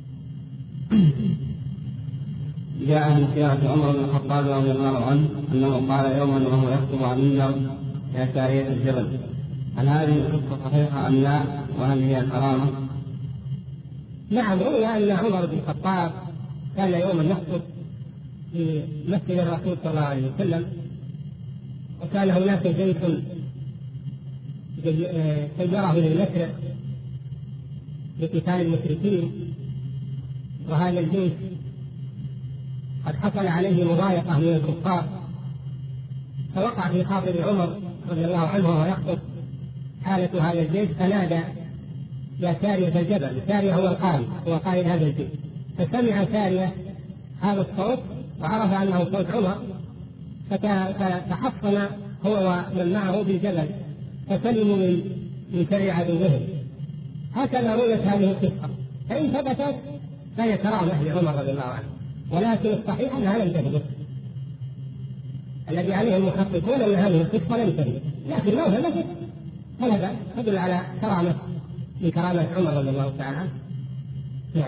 جاء من سيرة عمر بن الخطاب رضي الله عنه أنه قال يوما وهو يخطب عن المنبر يا سارية الجبل، هل هذه القصة صحيحة أم لا؟ وهل هي كرامة؟ نعم، روي أن عمر بن الخطاب كان يوما يخطب في مسجد الرسول صلى الله عليه وسلم، وكان هناك جيش سيره للمشرق لقتال المشركين، وهذا الجيش قد حصل عليه مضايقة من الكفار، فوقع في خاطر عمر رضي الله عنه وهو يخطب حالة هذا الجيش، فنادى يا سارية الجبل. سارية هو القائد، هو قائد هذا الجيش، فسمع سارية هذا الصوت وعرف أنه صوت عمر، فتحصن هو ومن معه بالجبل فسلموا من من شر عدوهم. هكذا رويت هذه القصة، فإن ثبتت فهي كرامة لعمر رضي الله عنه، ولكن الصحيح أنها لم تثبت. الذي عليه المحققون أن هذه القصة لم تثبت، لكن لو ثبتت فلا بأس، تدل على كرامة من كرامة عمر رضي الله تعالى عنه. نعم.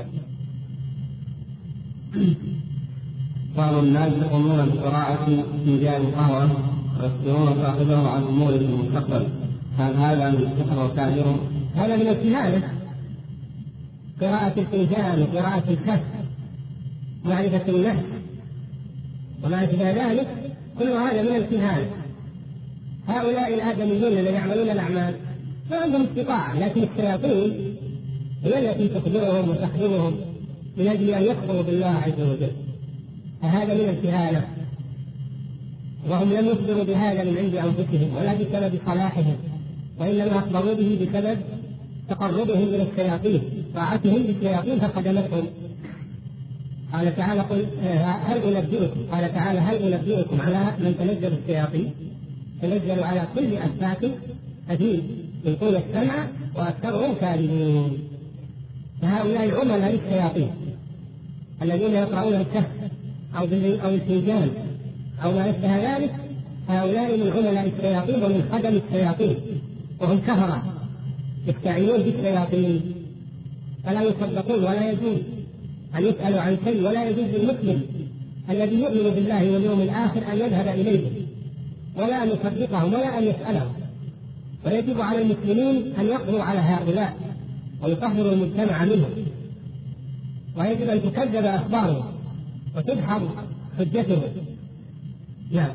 بعض الناس يقومون بقراءة فنجان القهوة ويخبرون صاحبه عن أمور في المستقبل، هل هذا من السحر وكافر؟ هذا من الكهانة، قراءة الفنجان وقراءة الكهف، معرفة النفس وما أشبه ذلك، كل هذا من الكهانة. هؤلاء الآدميون الذين يعملون الأعمال ما عندهم استطاعة، لكن الشياطين هي التي تخبرهم وتخدمهم من أجل أن يكفروا بالله عز وجل، فهذا من الكهانة، وهم لم يخبروا بهذا من عند أنفسهم ولا بسبب صلاحهم، وإنما أخبروا به بسبب تقربهم إلى الشياطين، طاعتهم للشياطين فخدمتهم. قال تعالى قل هل أنبئكم قال تعالى هل أنبئكم على من تنزل الشياطين؟ تنزل على كل أفاك أثيم يلقون السمع وأكثرهم كاذبون. فهؤلاء عملاء للشياطين الذين يقرؤون الكهف أو أو الفنجان أو ما أشبه ذلك، هؤلاء من عملاء الشياطين ومن خدم الشياطين، وهم كفرة يستعينون بالشياطين، فلا يصدقون ولا يجوز أن يسألوا عن شيء، ولا يجوز للمسلم الذي يؤمن بالله واليوم الآخر أن يذهب إليهم ولا أن يصدقهم ولا أن يسألهم. ويجب على المسلمين أن يقضوا على هؤلاء ويطهروا المجتمع منهم، ويجب أن تكذب أخبارهم وتدحض حجتهم. نعم.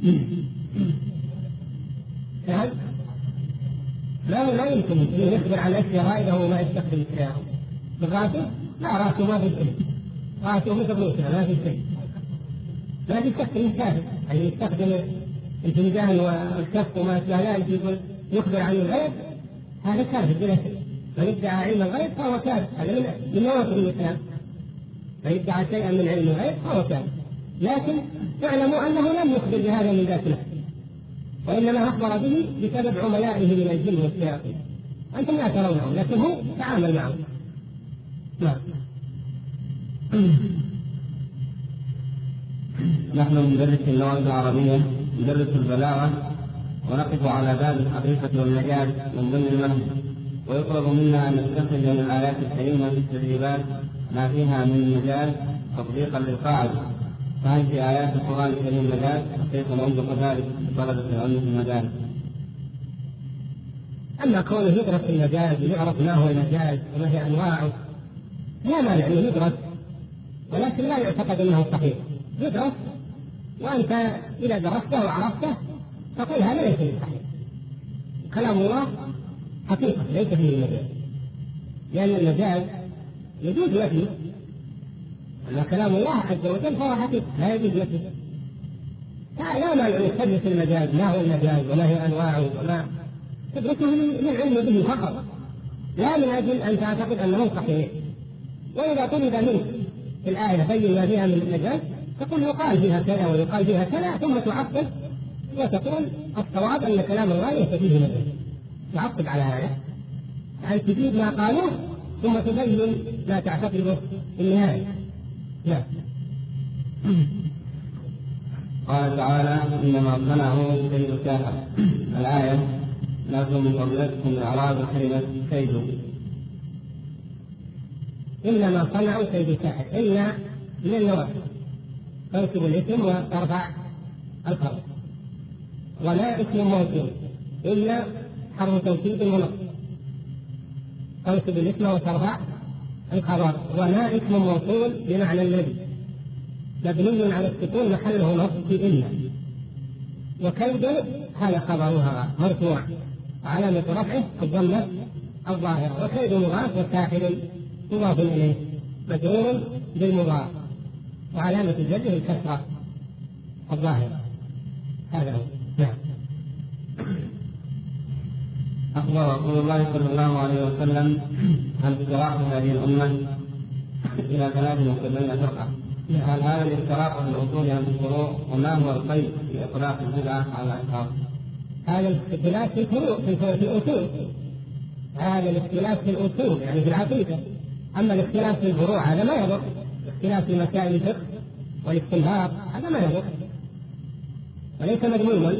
نعم. لا لا يمكن أن يخبر عن أشياء غائبة وما يستخدم الشياطين. بالراسه لا، راسه ما في شيء، راسه مثل روسنا ما في شيء، لا يستخدم الكافر، يعني يستخدم الفنجان والكف وما أشبه ذلك، يقول يخبر عن الغيب هذا كافر بلا شك. من ادعى علم الغيب فهو كافر، هذا من نواقض الإسلام. من ادعى شيئا من علم الغيب فهو كافر. لكن اعلموا أنه لم يخبر بهذا من ذات نفسه، وإنما أخبر به بسبب عملائه من الجن والشياطين. أنتم لا ترونهم لكن هو تعامل معهم. نعم. نحن ندرس اللغة العربية، ندرس البلاغة، ونقف على باب الحقيقة والمجاز من ضمن المنهج، ويطلب منا أن نستخرج من الآيات الكريمة في التدريبات ما فيها من مجاز تطبيقا للقاعدة. فهل في آيات القرآن الكريم مجاز؟ كيف ننظر ذلك لطلبة العلم في المجاز؟ أما كونه يدرس المجاز ويعرف ما هو المجاز وما هي أنواعه لا مانع أنه يدرس، ولكن لا يعتقد أنه صحيح. يدرس، وأنت إذا درسته وعرفته تقول هذا ليس صحيح. كلام الله حقيقة ليس فيه المجاز، لأن المجاز يجوز نفيه، أما كلام الله عز وجل فهو حقيقة لا يجوز نفيه. لا مانع أن تدرس المجاز، ما هو المجاز وما هي أنواعه، وما تدرسه للعلم به فقط، لا من أجل أن تعتقد أنه صحيح. وإذا طلب منك في الآية بين ما فيها من المجاز تقول يقال فيها كذا ويقال فيها كذا، ثم تعقب وتقول الصواب أن كلام الله ليس فيه مجاز. تعقب على هذا، يعني تجيب ما قالوه ثم تبين ما تعتقده في النهاية. نعم. قال تعالى: إنما صنعوا كيد ساحر. الآية: لكم من قبلتكم الأعراب كلمة كيد. إنما صنعوا كيد ساحر، إن من النوافل تنصب الاسم وترفع الخبر، ولا اسم موصول إلا حرف توكيد ونصب، تنصب الاسم وترفع الخبر. ولا اسم موصول بمعنى الذي مبني على السكون محله نصب إلا. وكيد هذا خبرها مرفوع وعلامة رفعه الضمة الظاهرة. وكيد مضاف وساحر مضاف إليه مجرور بالمضاف وعلامة جره الكسرة الظاهرة. هذا هو. نعم. أخبر رسول الله صلى الله عليه وسلم عن افتراق هذه الأمة إلى ثلاث وسبعين فرقة. هل هذا الافتراق في الأصول أم في الفروع؟ وما هو القيد في إطلاق البدعة على الأشخاص؟ هذا الاختلاف في الفروع في الأصول، هذا الاختلاف في الأصول يعني في العقيدة. أما الاختلاف في الفروع هذا ما يضر. الاختلاف في مسائل الفقه والاستنباط هذا ما يضر وليس مذموما،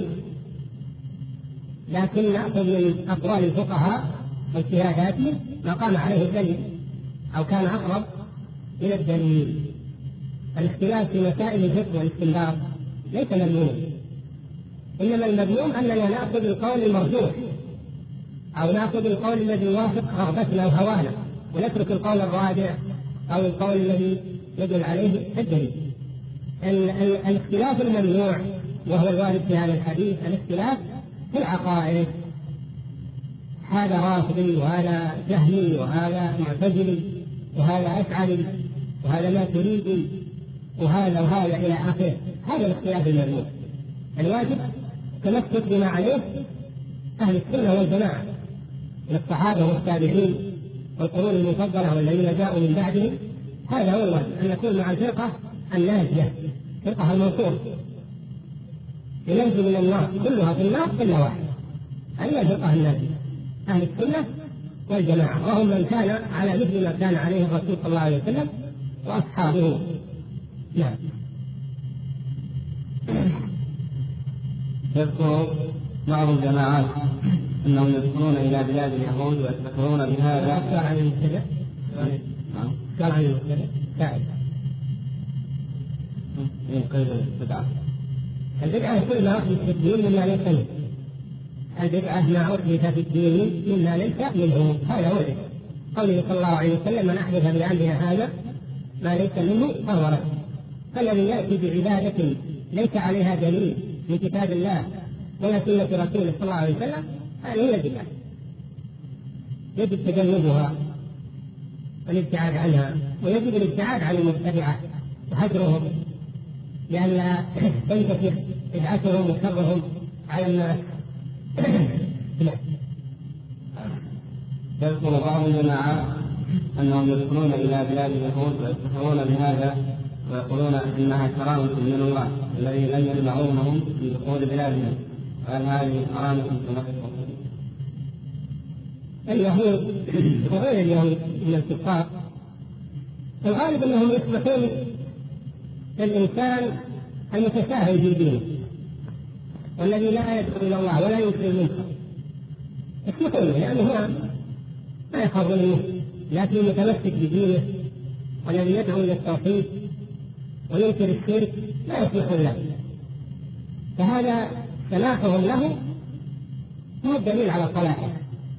لكن نأخذ من أقوال الفقهاء واجتهاداتهم ما قام عليه الدليل أو كان أقرب إلى الدليل. الاختلاف في مسائل الفقه والاستنباط ليس مذموما، إنما المذموم أننا نأخذ القول المرجوح أو نأخذ القول الذي يوافق رغبتنا وهوانا، ونترك القول الراجع أو القول الذي يدل عليه الدليل. الاختلاف الممنوع وهو الوارد في هذا الحديث الاختلاف في العقائد، هذا رافضي وهذا جهمي وهذا معتزلي وهذا أشعري وهذا ماتريدي وهذا وهذا إلى آخره. هذا الاختلاف الممنوع. الواجب تمسك بما عليه أهل السنة والجماعة من الصحابة والتابعين والقرون المفضلة والذين جاءوا من بعدهم. هذا هو الواجب، أن نكون مع الفرقة الناجية، فرقة المنصورة ينزل من النار كلها في النار إلا واحد، هي الفرقة الناجية أهل السنة والجماعة، وهم من كان على مثل ما كان عليه الرسول صلى الله عليه وسلم وأصحابه. نعم. يذكر بعض الجماعات أنهم يدخلون إلى بلاد اليهود ويفتخرون بهذا. أذكر عن المبتدع أذكر عن المبتدع ساعد من قيد البدعة. البدعة كل ما أحدث في الدين مما ليس منه. البدعة ما أحدث في الدين مما ليس منه، هذا هو قوله صلى الله عليه وسلم: من أحدث بأمرنا هذا ما ليس منه فهو رد. فالذي يأتي بعبادة ليس عليها دليل من كتاب الله ولا سنة رسوله صلى الله عليه وسلم هذه هي البدعة، يجب تجنبها والابتعاد عنها، ويجب الابتعاد عن المبتدعة وهجرهم، لأن تنتشر بدعتهم وشرهم على الناس. يذكر بعض الجماعات أنهم يدخلون إلى بلاد اليهود ويفتخرون بهذا ويقولون إنها كرامة من الله الذي لم يمنعونهم من دخول بلادهم، وهل هذه كرامة كما يقولون؟ اليهود وغير اليهود من الكفار الغالب أنهم يسمحون للإنسان المتساهل في دينه والذي لا يدعو إلى الله ولا ينكر المنكر، يسمحون له لأنه ما يخاف منه، لكن متمسك بدينه والذي يدعو إلى التوحيد وينكر الشرك لا يسمحون له. فهذا سماحهم له هو الدليل على صلاحه.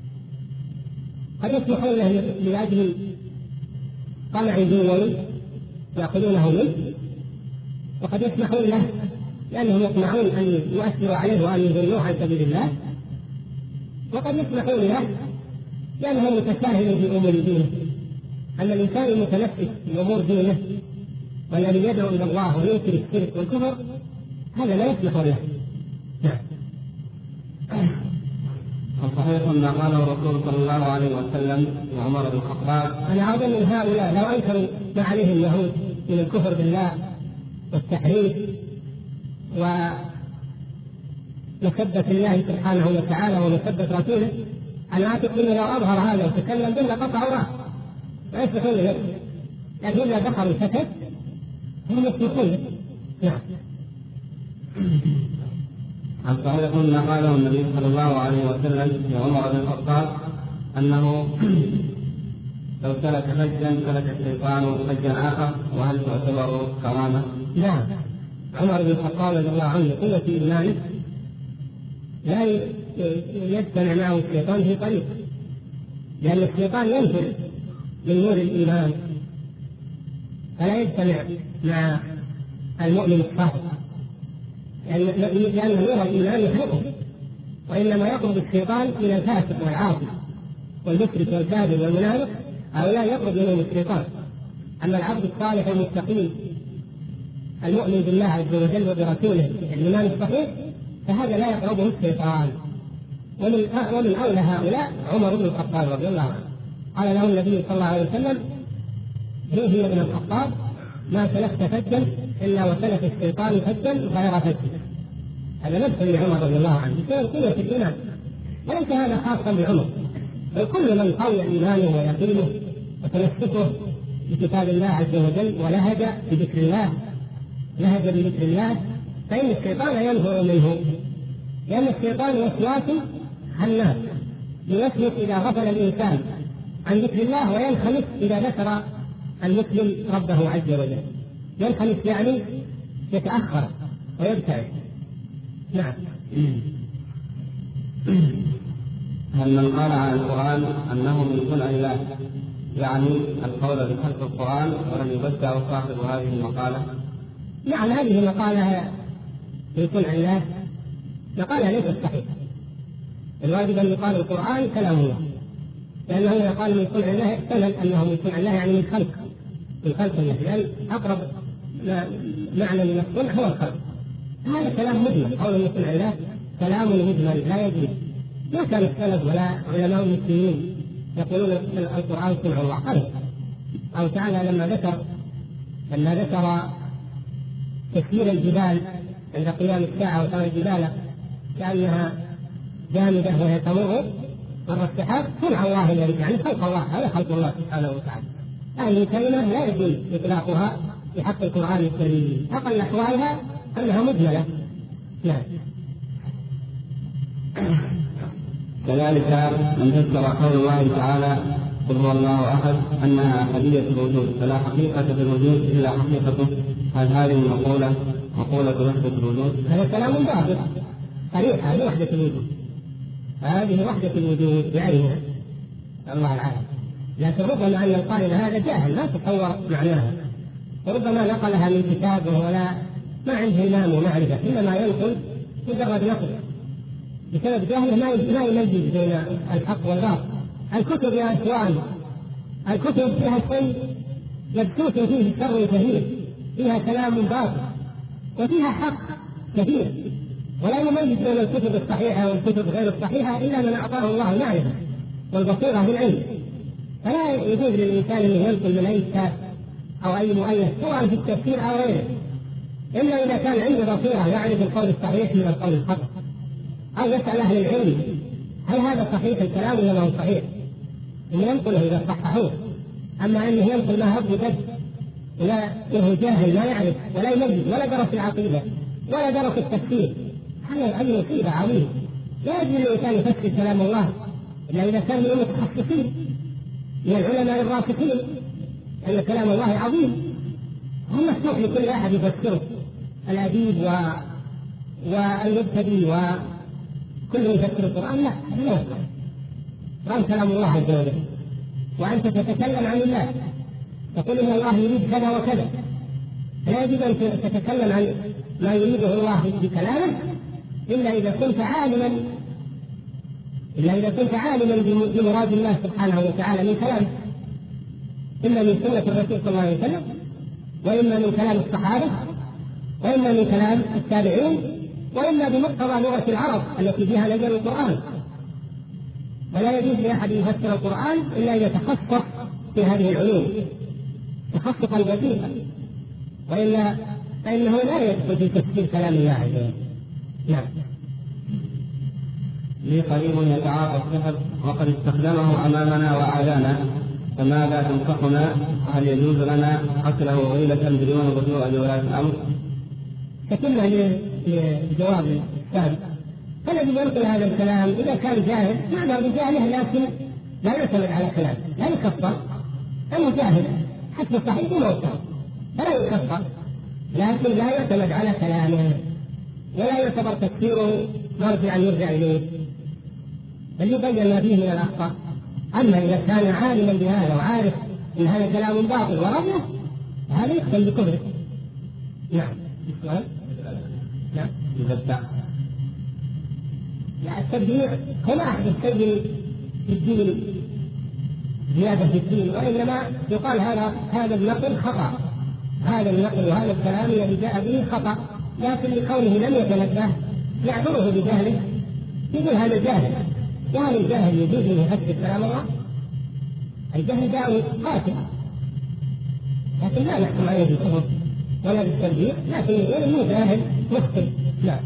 قد يسمحون له لأجل طمع دنيوي يأخذونه منه، وقد يسمحون له لأنهم يطمعون أن يؤثروا عليه وأن يضلوه عن سبيل الله، وقد يسمحون له لأنه متساهل في أمور دينه. أما الإنسان المتنفس في أمور دينه والذي يدعو إلى الله وينكر الشرك والكفر هذا لا يسمح له. نعم. صحيح ما قاله الرسول صلى الله عليه وسلم لعمر بن الخطاب: أنا أظن من هؤلاء لو أنكروا ما عليه اليهود من الكفر بالله والتحريف ومسبة الله سبحانه وتعالى ومسبة رسوله، أنا أعتقد أنه لو أظهر هذا وتكلم به لقطعوا رأسه ويسمحون له، لكن إذا دخلوا الفتح هم يسمحون له. نعم. عن صحيح ما قاله النبي صلى الله عليه وسلم لعمر بن الخطاب أنه لو سلك فجا سلك الشيطان فجا آخر، وهل تعتبر كرامة؟ نعم. عمر بن الخطاب رضي الله عنه قوة إيمانه لا يجتمع معه الشيطان في طريق، لأن الشيطان ينفر من نور الإيمان فلا يجتمع مع المؤمن الصادق، لأن نور الإيمان يحرقه، وإنما يقرب الشيطان من الفاسق والعاصي والمشرك والكاذب والمنافق، هؤلاء يقرب منهم الشيطان. أما العبد الصالح المستقيم المؤمن بالله عز وجل وبرسوله الإيمان الصحيح فهذا لا يقربه الشيطان. ومن ومن أولى هؤلاء عمر بن الخطاب رضي الله عنه، قال له النبي صلى الله عليه وسلم: هي ابن الخطاب ما سلكت فجا إلا وسلك الشيطان فجا غير فج. هذا نفس لعمر رضي الله عنه بسبب قوة الإيمان، وليس هذا خاصا بعمر، بل كل من قوي إيمانه ويقينه وتمسكه بكتاب الله عز وجل ولهج بذكر الله لهج بذكر الله فإن الشيطان ينفر منه، لأن الشيطان وسواس خناس يوسوس إذا غفل الإنسان عن ذكر الله، وينخنس إذا ذكر المسلم ربه عز وجل. ينخنس يعني يتأخر ويبتعد. نعم. هل من قال عن القرآن أنه من صنع الله يعني القول بخلق القرآن ولم يبدع صاحب هذه المقالة؟ نعم، هذه المقالة في صنع الله مقالة ليست صحيحة. الواجب أن يقال القرآن كلام الله، لأنه إذا قال من صنع الله يحتمل أنه من صنع الله يعني من خلق من خلق الله، لأن أقرب معنى من الصنع هو الخلق. هذا كلام مجمل، قول من صنع الله كلام مجمل لا يجوز. ما كان السلف ولا علماء المسلمين يقولون القرآن صنع الله. قال الله تعالى لما ذكر لما ذكر تسيير الجبال عند قيام الساعة وترى الجبال كأنها جامدة وهي تمر مر السحاب، صنع الله الذي يعني خلق الله، هذا خلق الله سبحانه وتعالى. هذه كلمة لا يجوز إطلاقها في حق القرآن الكريم، أقل أحوالها أنها مجملة. نعم. كذلك من ذكر قول الله تعالى: قل هو الله أحد، أنها أحدية الوجود فلا حقيقة في الوجود إلا حقيقته. هل هذه المقولة مقولة وحدة الوجود؟ هذا كلام باطل صريح. هذه وحدة الوجود، هذه وحدة الوجود بعينها الله العالم، لكن ربما أن القائل هذا جاهل لا تصور معناها، وربما نقلها من كتابه ولا ما عنده إمام ومعرفة، إنما ينقل مجرد نقل بسبب جهله ما يميز بين الحق والباطل. الكتب يا إخوان، الكتب فيها شيء مبثوث فيه شر كثير، فيها كلام باطل وفيها حق كثير، ولا يميز بين الكتب الصحيحة والكتب غير الصحيحة إلا من أعطاه الله المعرفة والبصيرة في العلم. فلا يجوز للإنسان أن ينقل من أي كتاب أو أي مؤلف سواء في التفسير أو غيره، إلا إذا كان عنده بصيرة يعرف القول الصحيح من القول الخطأ، أو يسأل أهل العلم هل هذا صحيح الكلام ولا ما هو صحيح، إن ينقله إذا صححوه. أما أنه ينقل ما هو بجد ولا هو جاهل لا يعرف ولا يميز ولا درس العقيدة ولا درس التفسير، هذه مصيبة عظيمة. لا يجوز للإنسان يفسر كلام الله إلا إذا كان من المتخصصين من العلماء الراسخين، أن كلام الله عظيم هم مسموح لكل أحد يفسره، الأديب و... والمبتدئ وكل يفسر القرآن. لا، لا، القرآن كلام الله عز وجل، وأنت تتكلم عن الله تقول إن الله يريد كذا وكذا، فلا يجب أن تتكلم عن ما يريده الله بكلامه إلا إذا كنت عالما إلا إذا كنت عالما بمراد الله سبحانه وتعالى من كلامه، إما من سنة الرسول صلى الله عليه وسلم، وإما من كلام الصحابة، وإما من كلام التابعين، وإما بمقتضى لغة العرب التي فيها نزل القرآن. ولا يجوز لأحد يفسر القرآن إلا إذا تخصص في هذه العلوم تخصصا دقيقا، وإلا فإنه لا يدخل في تفسير كلام الله عز وجل. نعم. لي قريب يتعاطى السحر وقد استخدمه أمامنا وأعلانا، فماذا تنصحنا؟ هل يجوز لنا قتله غيلة بدون رجوع لولاة الأمر؟ كتبنا لجواب السابق، فالذي ينقل هذا الكلام إذا كان جاهل معنى بجاهله، لكن لا يعتمد على كلامه، لا يكفر، أنه جاهل حسب صحيح موته فلا يكفر، لكن لا يعتمد على كلامه ولا يعتبر تفسيره مرجعا يرجع إليه، بل يبين ما فيه من الأخطاء. أما إذا كان عالما بهذا وعارف أن هذا كلام باطل ورده هذا يقتل بكفره. نعم. السؤال؟ نعم. لا، التبديع هو ما أحد يستبدل في الدين زيادة في الدين، وإنما يقال هذا هذا النقل خطأ، هذا النقل وهذا الكلام الذي جاء به خطأ، لكن لكونه لم يتنبه يعذره بجهله، يقول هذا جاهل، وهذا الجاهل يجوز أن يفسر كلام الله؟ الجهل داء قاتل، لكن لا نحكم عليه بالكفر ولا بالتبديع، لكن يقول مو جاهل مخطئ. لا.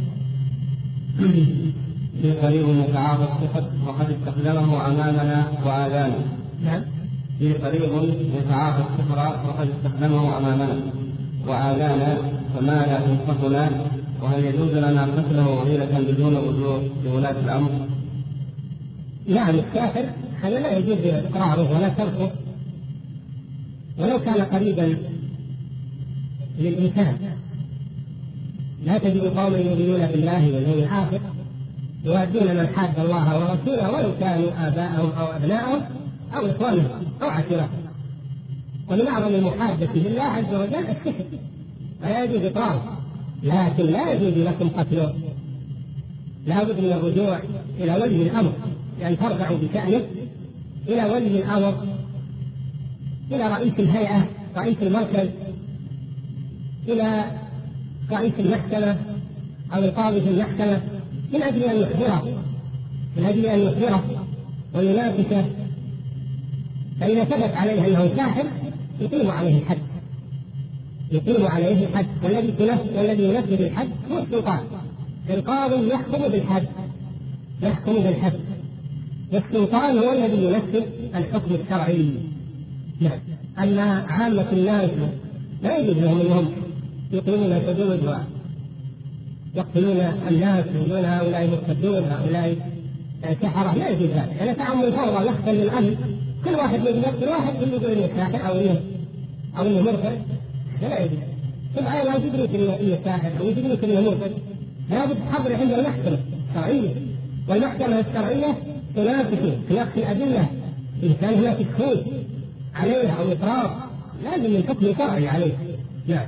في قريب يتعاطى السحر وقد استخدمه أمامنا وآذانا. نعم. في قريب يتعاطى السحر وقد استخدمه أمامنا وآذانا، فماذا تنصحنا؟ وهل يجوز لنا قتله غيلة بدون رجوع لولاة الأمر؟ نعم، الساحر هذا لا يجوز إقراره ولا تركه ولو كان قريبا للإنسان. لا تجد قوما يؤمنون بالله واليوم الآخر يوادون من حاد الله ورسوله ولو كانوا آباءهم أو أبناءهم أو إخوانهم أو عشيرتهم. ومن أعظم المحادة لله عز وجل السحر، فلا يجوز إقراره، لكن لا يجوز لكم قتله. لا بد من الرجوع إلى ولي الأمر، يعني ترجعوا بشأنه إلى ولي الأمر، إلى رئيس الهيئة، رئيس المركز، إلى رئيس المحكمة أو القاضي في المحكمة، من أجل أن يخبره من أجل أن يخبره وينافسه. فإذا ثبت عليه أنه ساحر يقيم عليه الحد، يقيم عليه الحد، والذي والذي ينفذ الحد هو السلطان. القاضي يحكم بالحد يحكم بالحد والسلطان هو الذي ينفذ الحكم الشرعي. نعم. أما عامة الناس لا يجوز لهم أنهم يقيمون الحدود ويقتلون الناس ويقولون هؤلاء مرتدون هؤلاء سحرة، لا يجوز ذلك. أنا تعمل فوضى يختل الأمن، كل واحد يقتل واحد اللي يقول إنه ساحر أو إنه أو إنه مرتد، لا يجوز. طبعا لا يدرك إنه ساحر أو يدرك إنه مرتد، لابد حضر عند المحكمة الشرعية، والمحكمة الشرعية تنافسه في نقص الأدلة. إن كان هناك دخول عليه أو إقرار لازم الحكم شرعي عليه. نعم.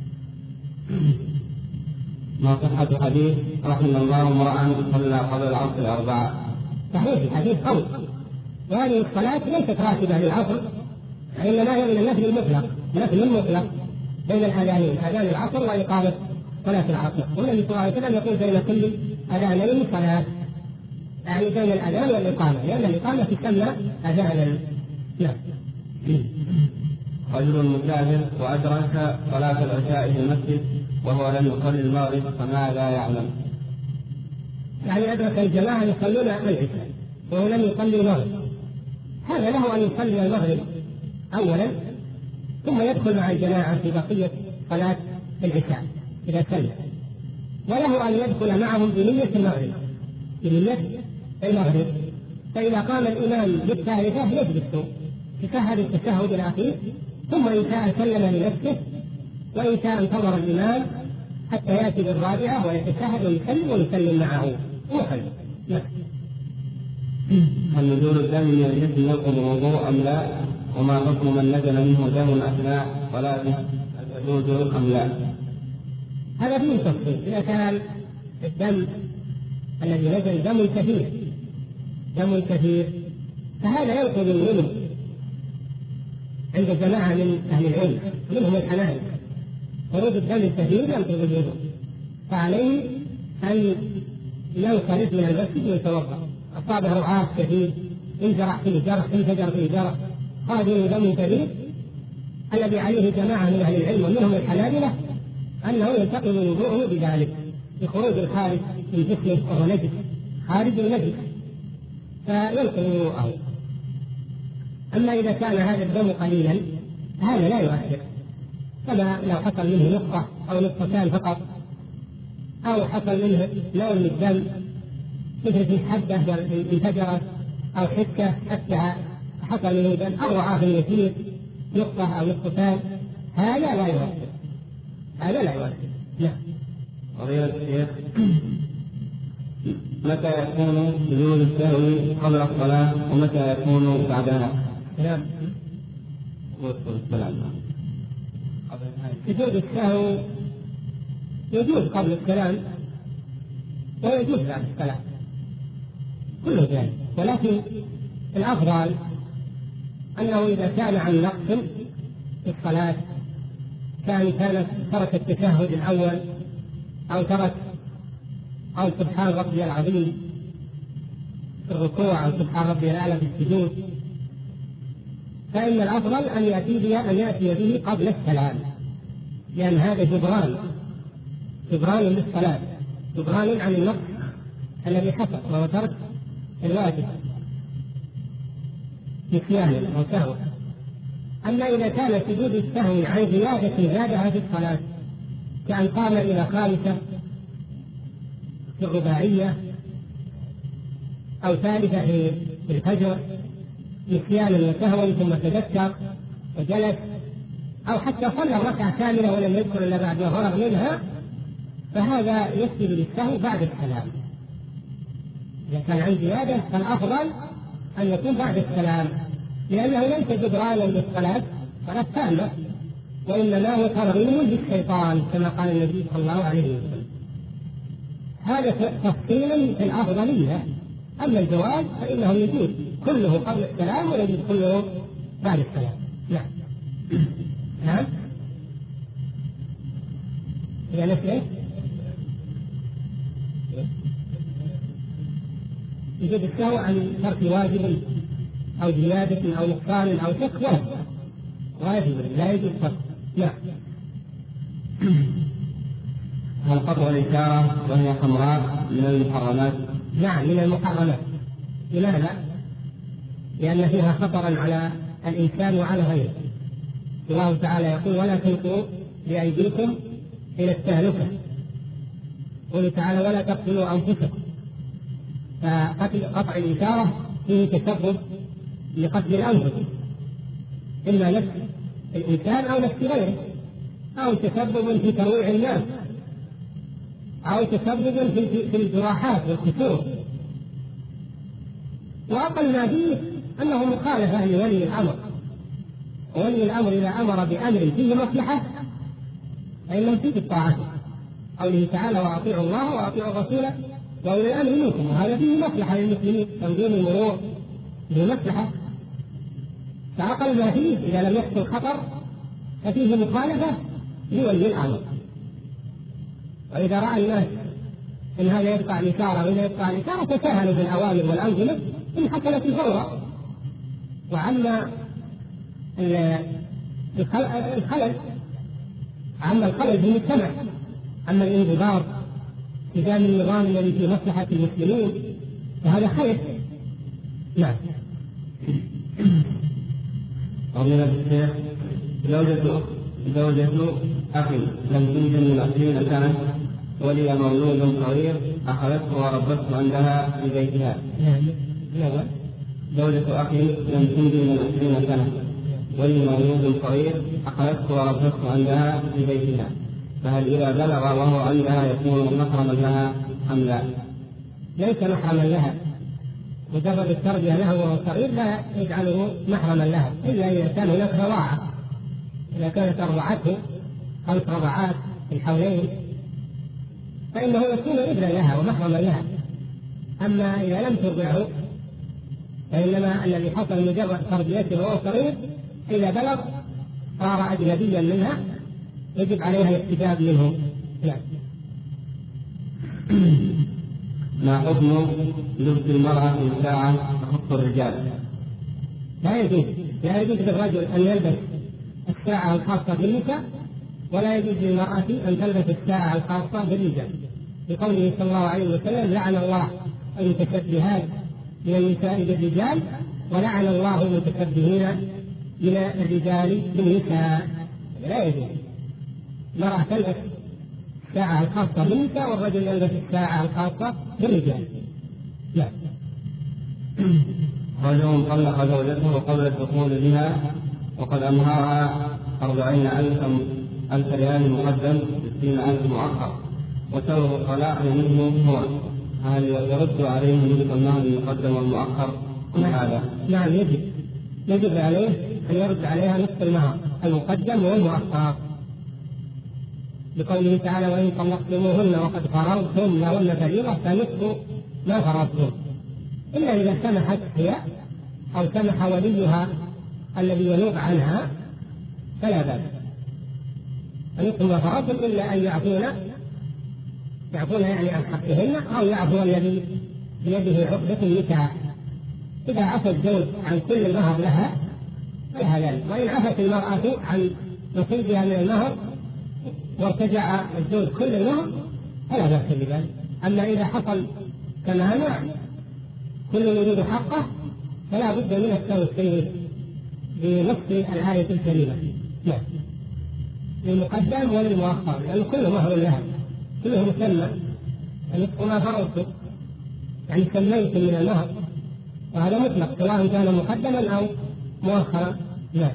ما صحة حديث رحم الله امرأ صلى قبل العصر الأربعة؟ صحيح، الحديث قول، وهذه الصلاة ليست راتبة للعصر، إنما هي من النفل المطلق، النفل المطلق بين الأذانين، أذان العصر وإقامة صلاة العصر. والنبي صلى الله عليه وسلم يقول بين كل أذانين صلاة، يعني بين الأذان والإقامة، لأن الإقامة تسمى أذانا. نعم. رجل مسافر وأدرك صلاة العشاء في المسجد وهو لم يصلي المغرب فماذا يعمل؟ يعني أدرك الجماعة يصلون العشاء وهو لم يصلي المغرب، هذا له أن يصلي المغرب أولا ثم يدخل مع الجماعة في بقية صلاة العشاء إذا صلى، وله أن يدخل معهم بنية المغرب بنية المغرب. فإذا قام الإمام بالثالثة يجلس يشهد التشهد الأخير، ثم إن شاء سلم لنفسه، وإن شاء انتظر الإمام حتى يأتي بالرابعة ويتشهد ويسلم ويسلم معه ويسلم. هل نزول الدم من الجسم ينقض الوضوء أم لا؟ وما حكم من نزل منه دم أثناء صلاته يجوز أم لا؟ هذا فيه تفصيل. إذا كان الدم الذي نزل دم كثير دم كثير فهذا ينقض الوضوء عند جماعة من أهل العلم منهم الحنابلة، خروج الدم الكثير ينقض الوضوء، فعليه أن ينصرف من المسجد ويتوضأ. أصابه رعاة كثير، انجرح فيه جرح، انفجر فيه جرح، خرج دم كثير، الذي عليه جماعة من أهل العلم ومنهم الحنابلة أنه ينتقض وضوءه بذلك، بخروج الخارج من جسمه وهو نجس، خارج النجس، فينقض وضوءه. أما إذا كان هذا الدم قليلا هذا لا يؤثر، كما لو حصل منه نقطة أو نقطتان فقط، أو حصل منه لون الدم مثل في حدة انفجرت أو حكة حتى حصل منه دم، أو ضعاف يسير نقطة أو نقطتان، هذا لا يؤثر، هذا لا يؤثر. نعم. قضية الشيخ، متى يكون سجود السهو قبل الصلاة ومتى يكون بعدها؟ نعم. سجود السهو يجوز قبل السلام ويجوز بعد السلام، كله ذلك، ولكن الأفضل أنه إذا كان عن نقص في الصلاة، كان كانت ترك التشهد الأول أو ترك أو سبحان ربي العظيم في الركوع أو سبحان ربي الأعلى في السجود، فإن الأفضل أن يأتي به أن يأتي به قبل السلام، لأن هذا جبران جبران للصلاة، جبران عن النقص الذي حصل وهو ترك الواجب نسيانا أو سهوا. أما إذا كان سجود السهو عن زيادة زادها في الصلاة، كأن قام إلى خامسة في الرباعية أو ثالثة في الفجر نسيانا وسهوا ثم تذكر وجلس، أو حتى صلى ركعة كاملة ولم يذكر إلا بعد ما فرغ منها، فهذا يسجد للسهو بعد السلام. إذا كان عن زيادة فالأفضل أن يكون بعد السلام، لأنه ليس جبرانا للصلاة صلاة تامة، وإنما هو ترغيب للشيطان كما قال النبي صلى الله عليه وسلم. هذا تفصيل في الأفضلية. أما الجواز فإنه يجوز كله قبل السلام ويجوز كله بعد السلام. نعم. نعم. إذا نسأل يجب السهو عن ترك واجب أو زيادة أو نقصان أو شك، واجب واجب لا يجوز ترك. نعم. هل قطع الإشارة وهي حمراء من المحرمات؟ نعم من المحرمات. لماذا؟ لأن فيها خطرا على الإنسان وعلى غيره. الله تعالى يقول ولا تلقوا بأيديكم إلى التهلكة، قوله تعالى ولا تقتلوا أنفسكم. فقطع الإشارة فيه تسبب لقتل الأنفس، إما نفس الإنسان أو نفس غيره، أو تسبب في ترويع الناس، أو تسبب في الجراحات والكسور. وأقل ما فيه أنه مخالفة لولي الأمر، ولي الأمر إذا أمر بأمر فيه مصلحة فإنه فيه الطاعة. قوله تعالى وأطيعوا الله وأطيعوا الرسول وأولي الأمر منكم، وهذا فيه مصلحة للمسلمين، تنظيم المرور فيه مصلحة. فأقل ما فيه إذا لم يحصل خطر ففيه مخالفة لولي الأمر. وإذا رأى الناس إن هذا يقطع الإشارة وإذا يقطع الإشارة تساهلوا بالأوامر والأنظمة إن حصلت الفوضى. وعما الخلل عما الخلل في المجتمع، أما الانضباط تجاه النظام الذي في مصلحة المسلمين فهذا خير. نعم. فضيلة الشيخ، زوجة زوجة أخي لم تنجب من عشرين سنة ولي مولود صغير أخذته وربته عندها في بيتها. زوجة أخي لم تنجب من عشرين سنة ولي مولود صغير أخذته وربته عندها في بيتها، فهل إذا بلغ وهو عندها يكون محرما لها أم لا؟ ليس محرما لها، مجرد التربية له وهو صغير لا يجعله محرما لها، إلا إذا كان هناك رضاعة. إذا كانت أرضعته خمس رضعات في الحولين فإنه يكون ابنا لها ومحرما لها. أما إذا لم ترضعه فإنما الذي حصل مجرد تربيته وهو صغير إذا بلغ صار أجنبيا منها يجب عليها الاحتجاب منه. لا. ما حكم لبس المرأة في ساعة تخص الرجال؟ لا يجوز لا يجوز للرجل أن يلبس الساعة الخاصة بالنساء، ولا يجوز للمرأة أن تلبس الساعة الخاصة بالرجال، لقوله صلى الله عليه وسلم: لعن الله المتشبهات من النساء بالرجال ولعن الله المتشبهين من الرجال بالنساء. لا يجوز المرأة تلبس الساعة الخاصة بالنساء والرجل يلبس الساعة الخاصة بالرجال. لا. رجل طلق زوجته قبل الدخول بها وقد أمهرها أربعين ألف ريال مقدم ستين ألف مؤخر وسبب الطلاق منه هو، هل يرد عليه نصف المهر المقدم والمؤخر؟ هذا نعم يجب يجب عليه أن يرد عليها نصف المهر المقدم والمؤخر، بقوله تعالى: وإن طلقتموهن وقد فرضتم لهن فريضة فنصف ما فرضتم، إلا إذا سمحت هي أو سمح وليها الذي ينوب عنها فلا بأس. فنصف ما فرضتم إلا أن يعفون يعفون يعني عن حقهن أو يعفو الذي بيده عقدة النكاح. إذا عفى الزوج عن كل المهر لها فلها ذلك، وإن عفت المرأة عن نصيبها من المهر وارتجع الزوج كل المهر فلا بأس بذلك. أما إذا حصل كمانع كل يريد حقه فلا بد من التوسيع بنص الآية الكريمة. نعم. للمقدم وللمؤخر لأن كله مهر لها، كله مسمى، نصف ما فرضت يعني سميت من المهر، وهذا مطلق سواء كان مقدما أو مؤخرا. نعم.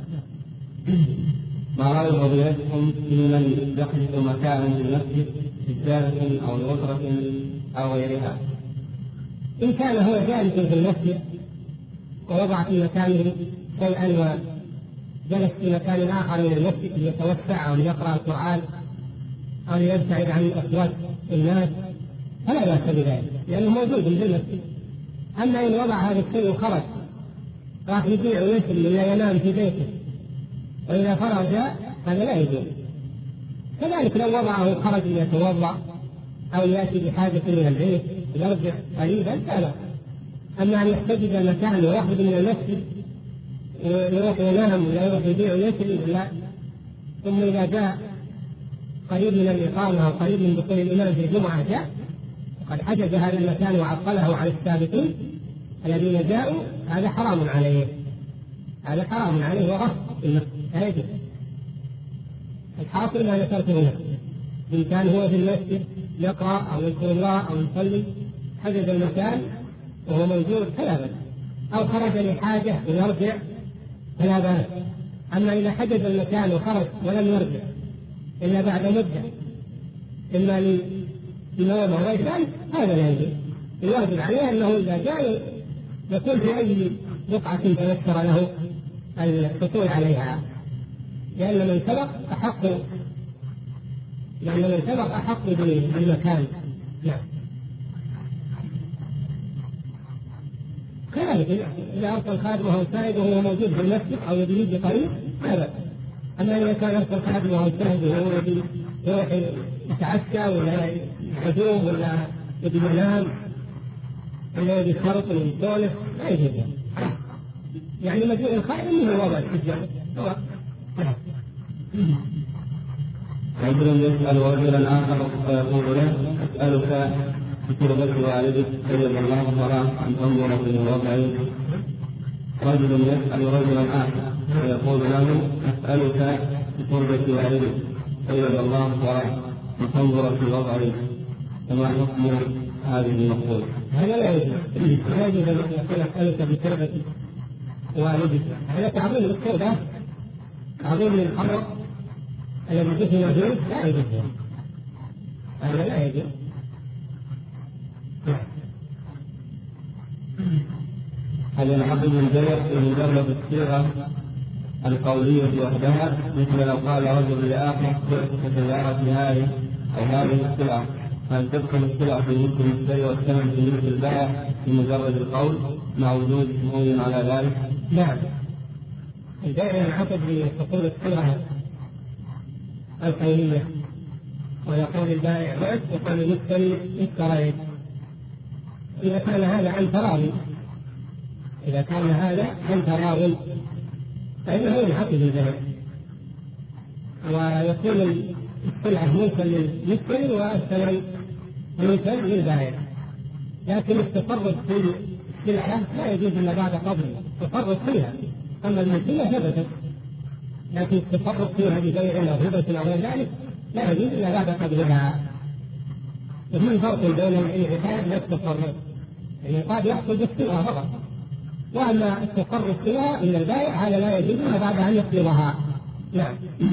ما رأي فضيلتكم في من يحدث مكانا في المسجد سجادة أو غسرة أو غيرها؟ إن كان هو جالس في المسجد ووضع في مكانه شيئا وجلس في مكان آخر من المسجد ليتوسع أو ليقرأ القرآن أو ليبتعد عن أصوات الناس فلا بأس بذلك لأنه موجود في المسجد. أما إن وضع هذا الشيء وخرج راح يبيع ويشري ولا ينام في بيته وإذا فرغ هذا لا يجوز. كذلك لو وضعه خرج ليتوضأ أو يأتي بحاجة من البيت يرجع قريبا فلا. أما أن يحتجز المكان ويخرج من المسجد يروح ينام ولا يروح يبيع ويشري لا. ثم إذا جاء قريب من الإقامة أو قريب من دخول الإمام في الجمعة جاء وقد حجز هذا المكان وعطله عن السابقين الذين جاءوا هذا حرام عليه، هذا حرام عليه وغصب المسجد لا يجوز. الحاصل ما ذكرته هنا، إن كان هو في المسجد يقرأ أو يذكر الله أو يصلي حجز المكان وهو موجود فلا بأس، أو خرج لحاجة ويرجع فلا بأس. أما إذا حجز المكان وخرج ولم يرجع إلا بعد مدة إما لنوم أو غيره هذا لا يجوز. الواجب عليه أنه إذا جاء يكون في أي بقعة تيسر له الحصول عليها، لأن من سبق أحق لأن من سبق أحق بالمكان. نعم. كذلك إذا أرسل خادمه أو سائده وهو موجود في المسجد أو يجري بقريب أما إذا كان يدخل خادم وهو يجتهد وهو يبي يروح يتعشى ولا يحجوم ولا يبي ينام ولا يبي يخرط ولا يسولف لا يجوز. يعني مجيء الخادم هو وضع السجن. رجل يسأل رجلا آخر فيقول له: أسألك بتربة والدك سيد الله وراه أن تنظر في وضعه. رجل يسأل رجلا آخر فيقول له: أسألك بتربة والدك سيد الله وراه أن تنظر في وضعه. فما حكم هذه المقولة؟ هذا لا يجوز. لا يجوز أن يقول: أسألك بتربة والدك. هذا تعظيم للتربة، تعظيم للحرب الذي دفن فيه، لا يجوز. هذا لا يجوز. هل ينعقد البيع في مجرد الصيغة القولية وحدها، مثل لو قال رجل لآخر: بعت سيارتي هذه أو هذه السلعة، هل تدخل السلعة في ملك المشتري والثمن في ملك البائع في مجرد القول مع وجود شهود على ذلك؟ نعم، البيع ينعقد بحصول الصيغة القولية، ويقول البائع بعت وقال المشتري اشتريت. إذا كان هذا عن تراضي، إذا كان هذا عن تراضي فإنه ينعقد البيع، ويكون السلعة ملكا للمشتري والثمن ملكا للبائع. لكن التصرف في السلعة لا يجوز إلا بعد قبض التصرف فيها. أما الملكية ثبتت، لكن التصرف فيها ببيع أو هبة أو غير ذلك لا يجوز إلا بعد قبضها. وفي فرق بين الإعتاد والتصرف، يعني قد يحصل بالسلعة فقط، وأما التصرف فيها من البائع هذا لا يجوز إلا بعد أن يقبضها. نعم.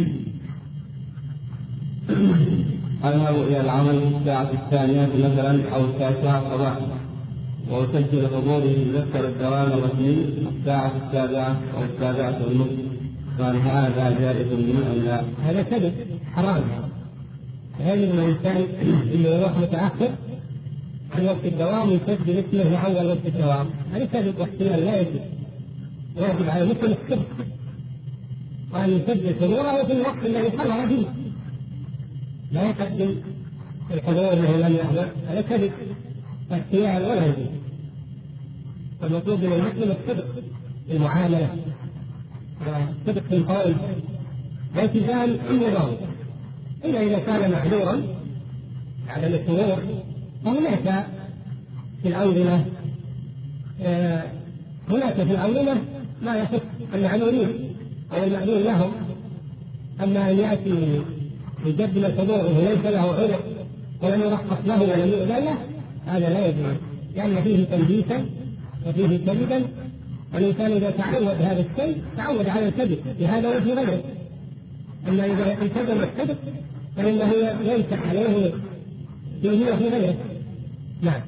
أذهب إلى العمل في الساعة الثانية مثلا أو التاسعة صباحا، وأسجل حضوري في دفتر الدوام الرسمي الساعة السابعة أو السابعة والنصف، فهل هذا جائز من أم لا؟ هذا كذب حرام. هذا الإنسان اللي يروح متأخر في وقت الدوام يسجل اسمه في أول وقت الدوام، هذا كذب واحتمال لا يجوز. يجب على مثل السبت وأن يسجل حضوره في الوقت الذي حضر فيه، لا يقدم الحضور له لم يحضر، هذا كذب واحتمال ولا يجوز. فالمطلوب من المسلم الصدق في المعاملة والصدق في القول والتزام النظام. إلا إذا كان معذورا على الحضور فهناك في الأنظمة آه هناك في الأنظمة ما يخص المعذورين أو المعذور لهم. أما أن يأتي يقدم الحضور وهو ليس له عذر ولم يرخص له ولم يؤذن له، هذا لا يجوز، لأن فيه تلبيسا وفيه كذبا. والإنسان إذا تعود هذا الشيء تعود على الكذب في هذا وفي غيره. أما إذا التزم الكذب فإنه ليس عليه فيه وفي غيره. نعم.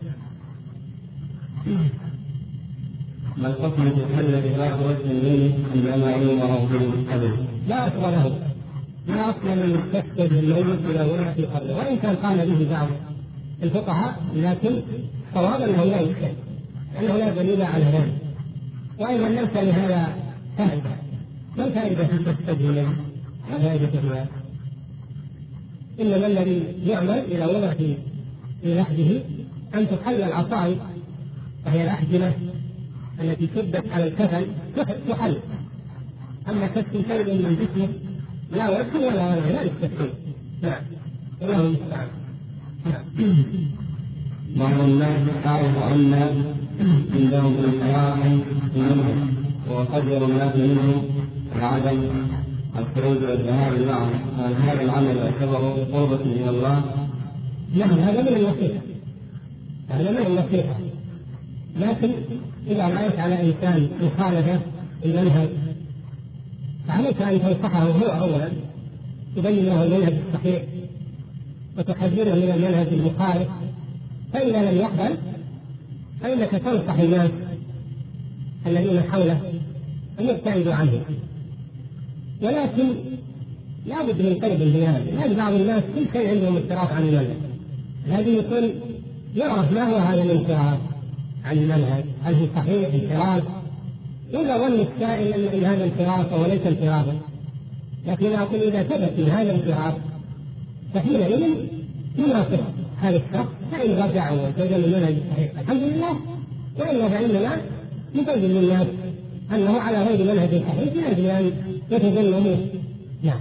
ما الحكم في حل إغراق وجه الليل عندما يؤمره بالقبر؟ لا أصل له، لا أصل من تسجد الميت إلى هنا في قبره، وإن كان قال به بعض الفقهاء، لكن صوابا أنه لا يسجد، لأنه لا دليل على ذلك. وأيضا ليس لهذا فائدة، ما الفائدة في تسجد الميت؟ لا فائدة في هذا. إنما الذي يعمل إلى وضع في لحده أن تحل العصائب، وهي الأحجمة التي تثبت على الكفن تحل. أما كسر شيء من جسمه لا وجه ولا ولا لا يستحيل. نعم. الله المستعان. بعض الناس أعرف أن عندهم انحراف في منهم، وقدر الناس منهم عدم الخروج والذهاب معهم، هل هذا العمل يعتبر قربة إلى الله؟ نعم، هذا من النصيحة، هذا من النصيحة. لكن إذا رأيت على إنسان مخالفة المنهج فعليك أن تنصحه هو أولا، تبين له المنهج الصحيح وتحذره من المنهج المخالف. فإذا لم يقبل فإنك تنصح الناس الذين حوله أن يبتعدوا عنه. ولكن لا بد من قيد البيان، لأن بعض الناس كل شيء عندهم انحراف عن المنهج، لازم يكون يعرف ما هو هذا الانحراف عن المنهج، هل هو صحيح انحراف؟ إذا ظن السائل أن هذا انحراف وليس انحرافا لكن أقول إذا ثبت من هذا الانحراف فحينئذ يناصر هذا الشخص، فإن رجع والتزم المنهج الصحيح الحمد لله، وإلا فإننا نبين للناس أنه على غير منهج صحيح من أجل أن يتظلموا. نعم.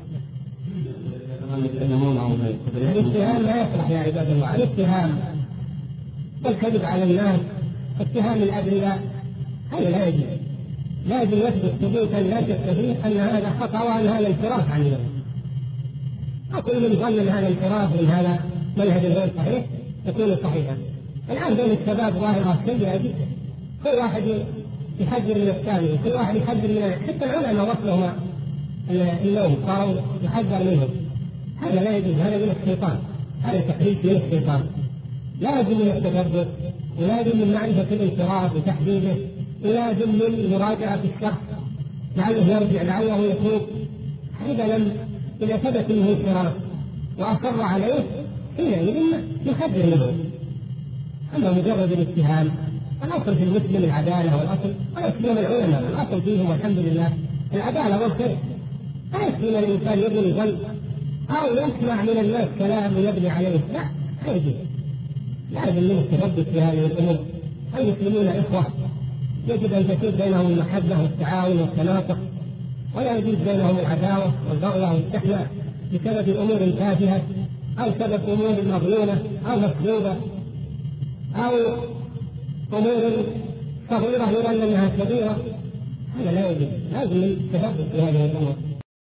الاتهام لا يصلح يا عباد الله، الاتهام والكذب على الناس، اتهام الأبرياء هذا لا يجوز، لازم يثبت ثبوتا لا شك فيه أن هذا خطأ وأن هذا انحراف عن المنهج. أقول من ظن أن هذا انحراف من هذا منهج غير صحيح يكون صحيحا. الآن بين الشباب ظاهرة سيئة جدا، كل واحد يحذر من الثاني، كل واحد يحذر من حتى العلماء وصلهم النوم صاروا يحذر منهم. هذا لا يجوز، هذا من الشيطان، هذا تحريف من الشيطان. لازم من التدبر، ولازم من معرفة الانحراف وتحديده، ولازم من مراجعة الشخص لعله يرجع لعله يتوب. إذا لم إذا ثبت منه انحراف وأصر عليه حينئذ يحذر منه. أما مجرد الاتهام، الأصل في المسلم العدالة والأصل، ويسلم العلماء الأصل فيهم والحمد لله العدالة والخير. لا يسلم الإنسان يبني ظن أو يسمع من الناس كلام يبني عليه، لا هذه لازم منه التثبت في هذه الأمور. المسلمون إخوة، يجب أن تكون بينهم المحبة والتعاون والتناصح، ولا يجوز بينهم العداوة والبغضة والشحناء بسبب أمور تافهة أو سبب أمور مظنونة أو مسلوبة أو أمور صغيرة يظن أنها كبيرة. هذا لا يجوز، لازم التثبت في هذه الأمور.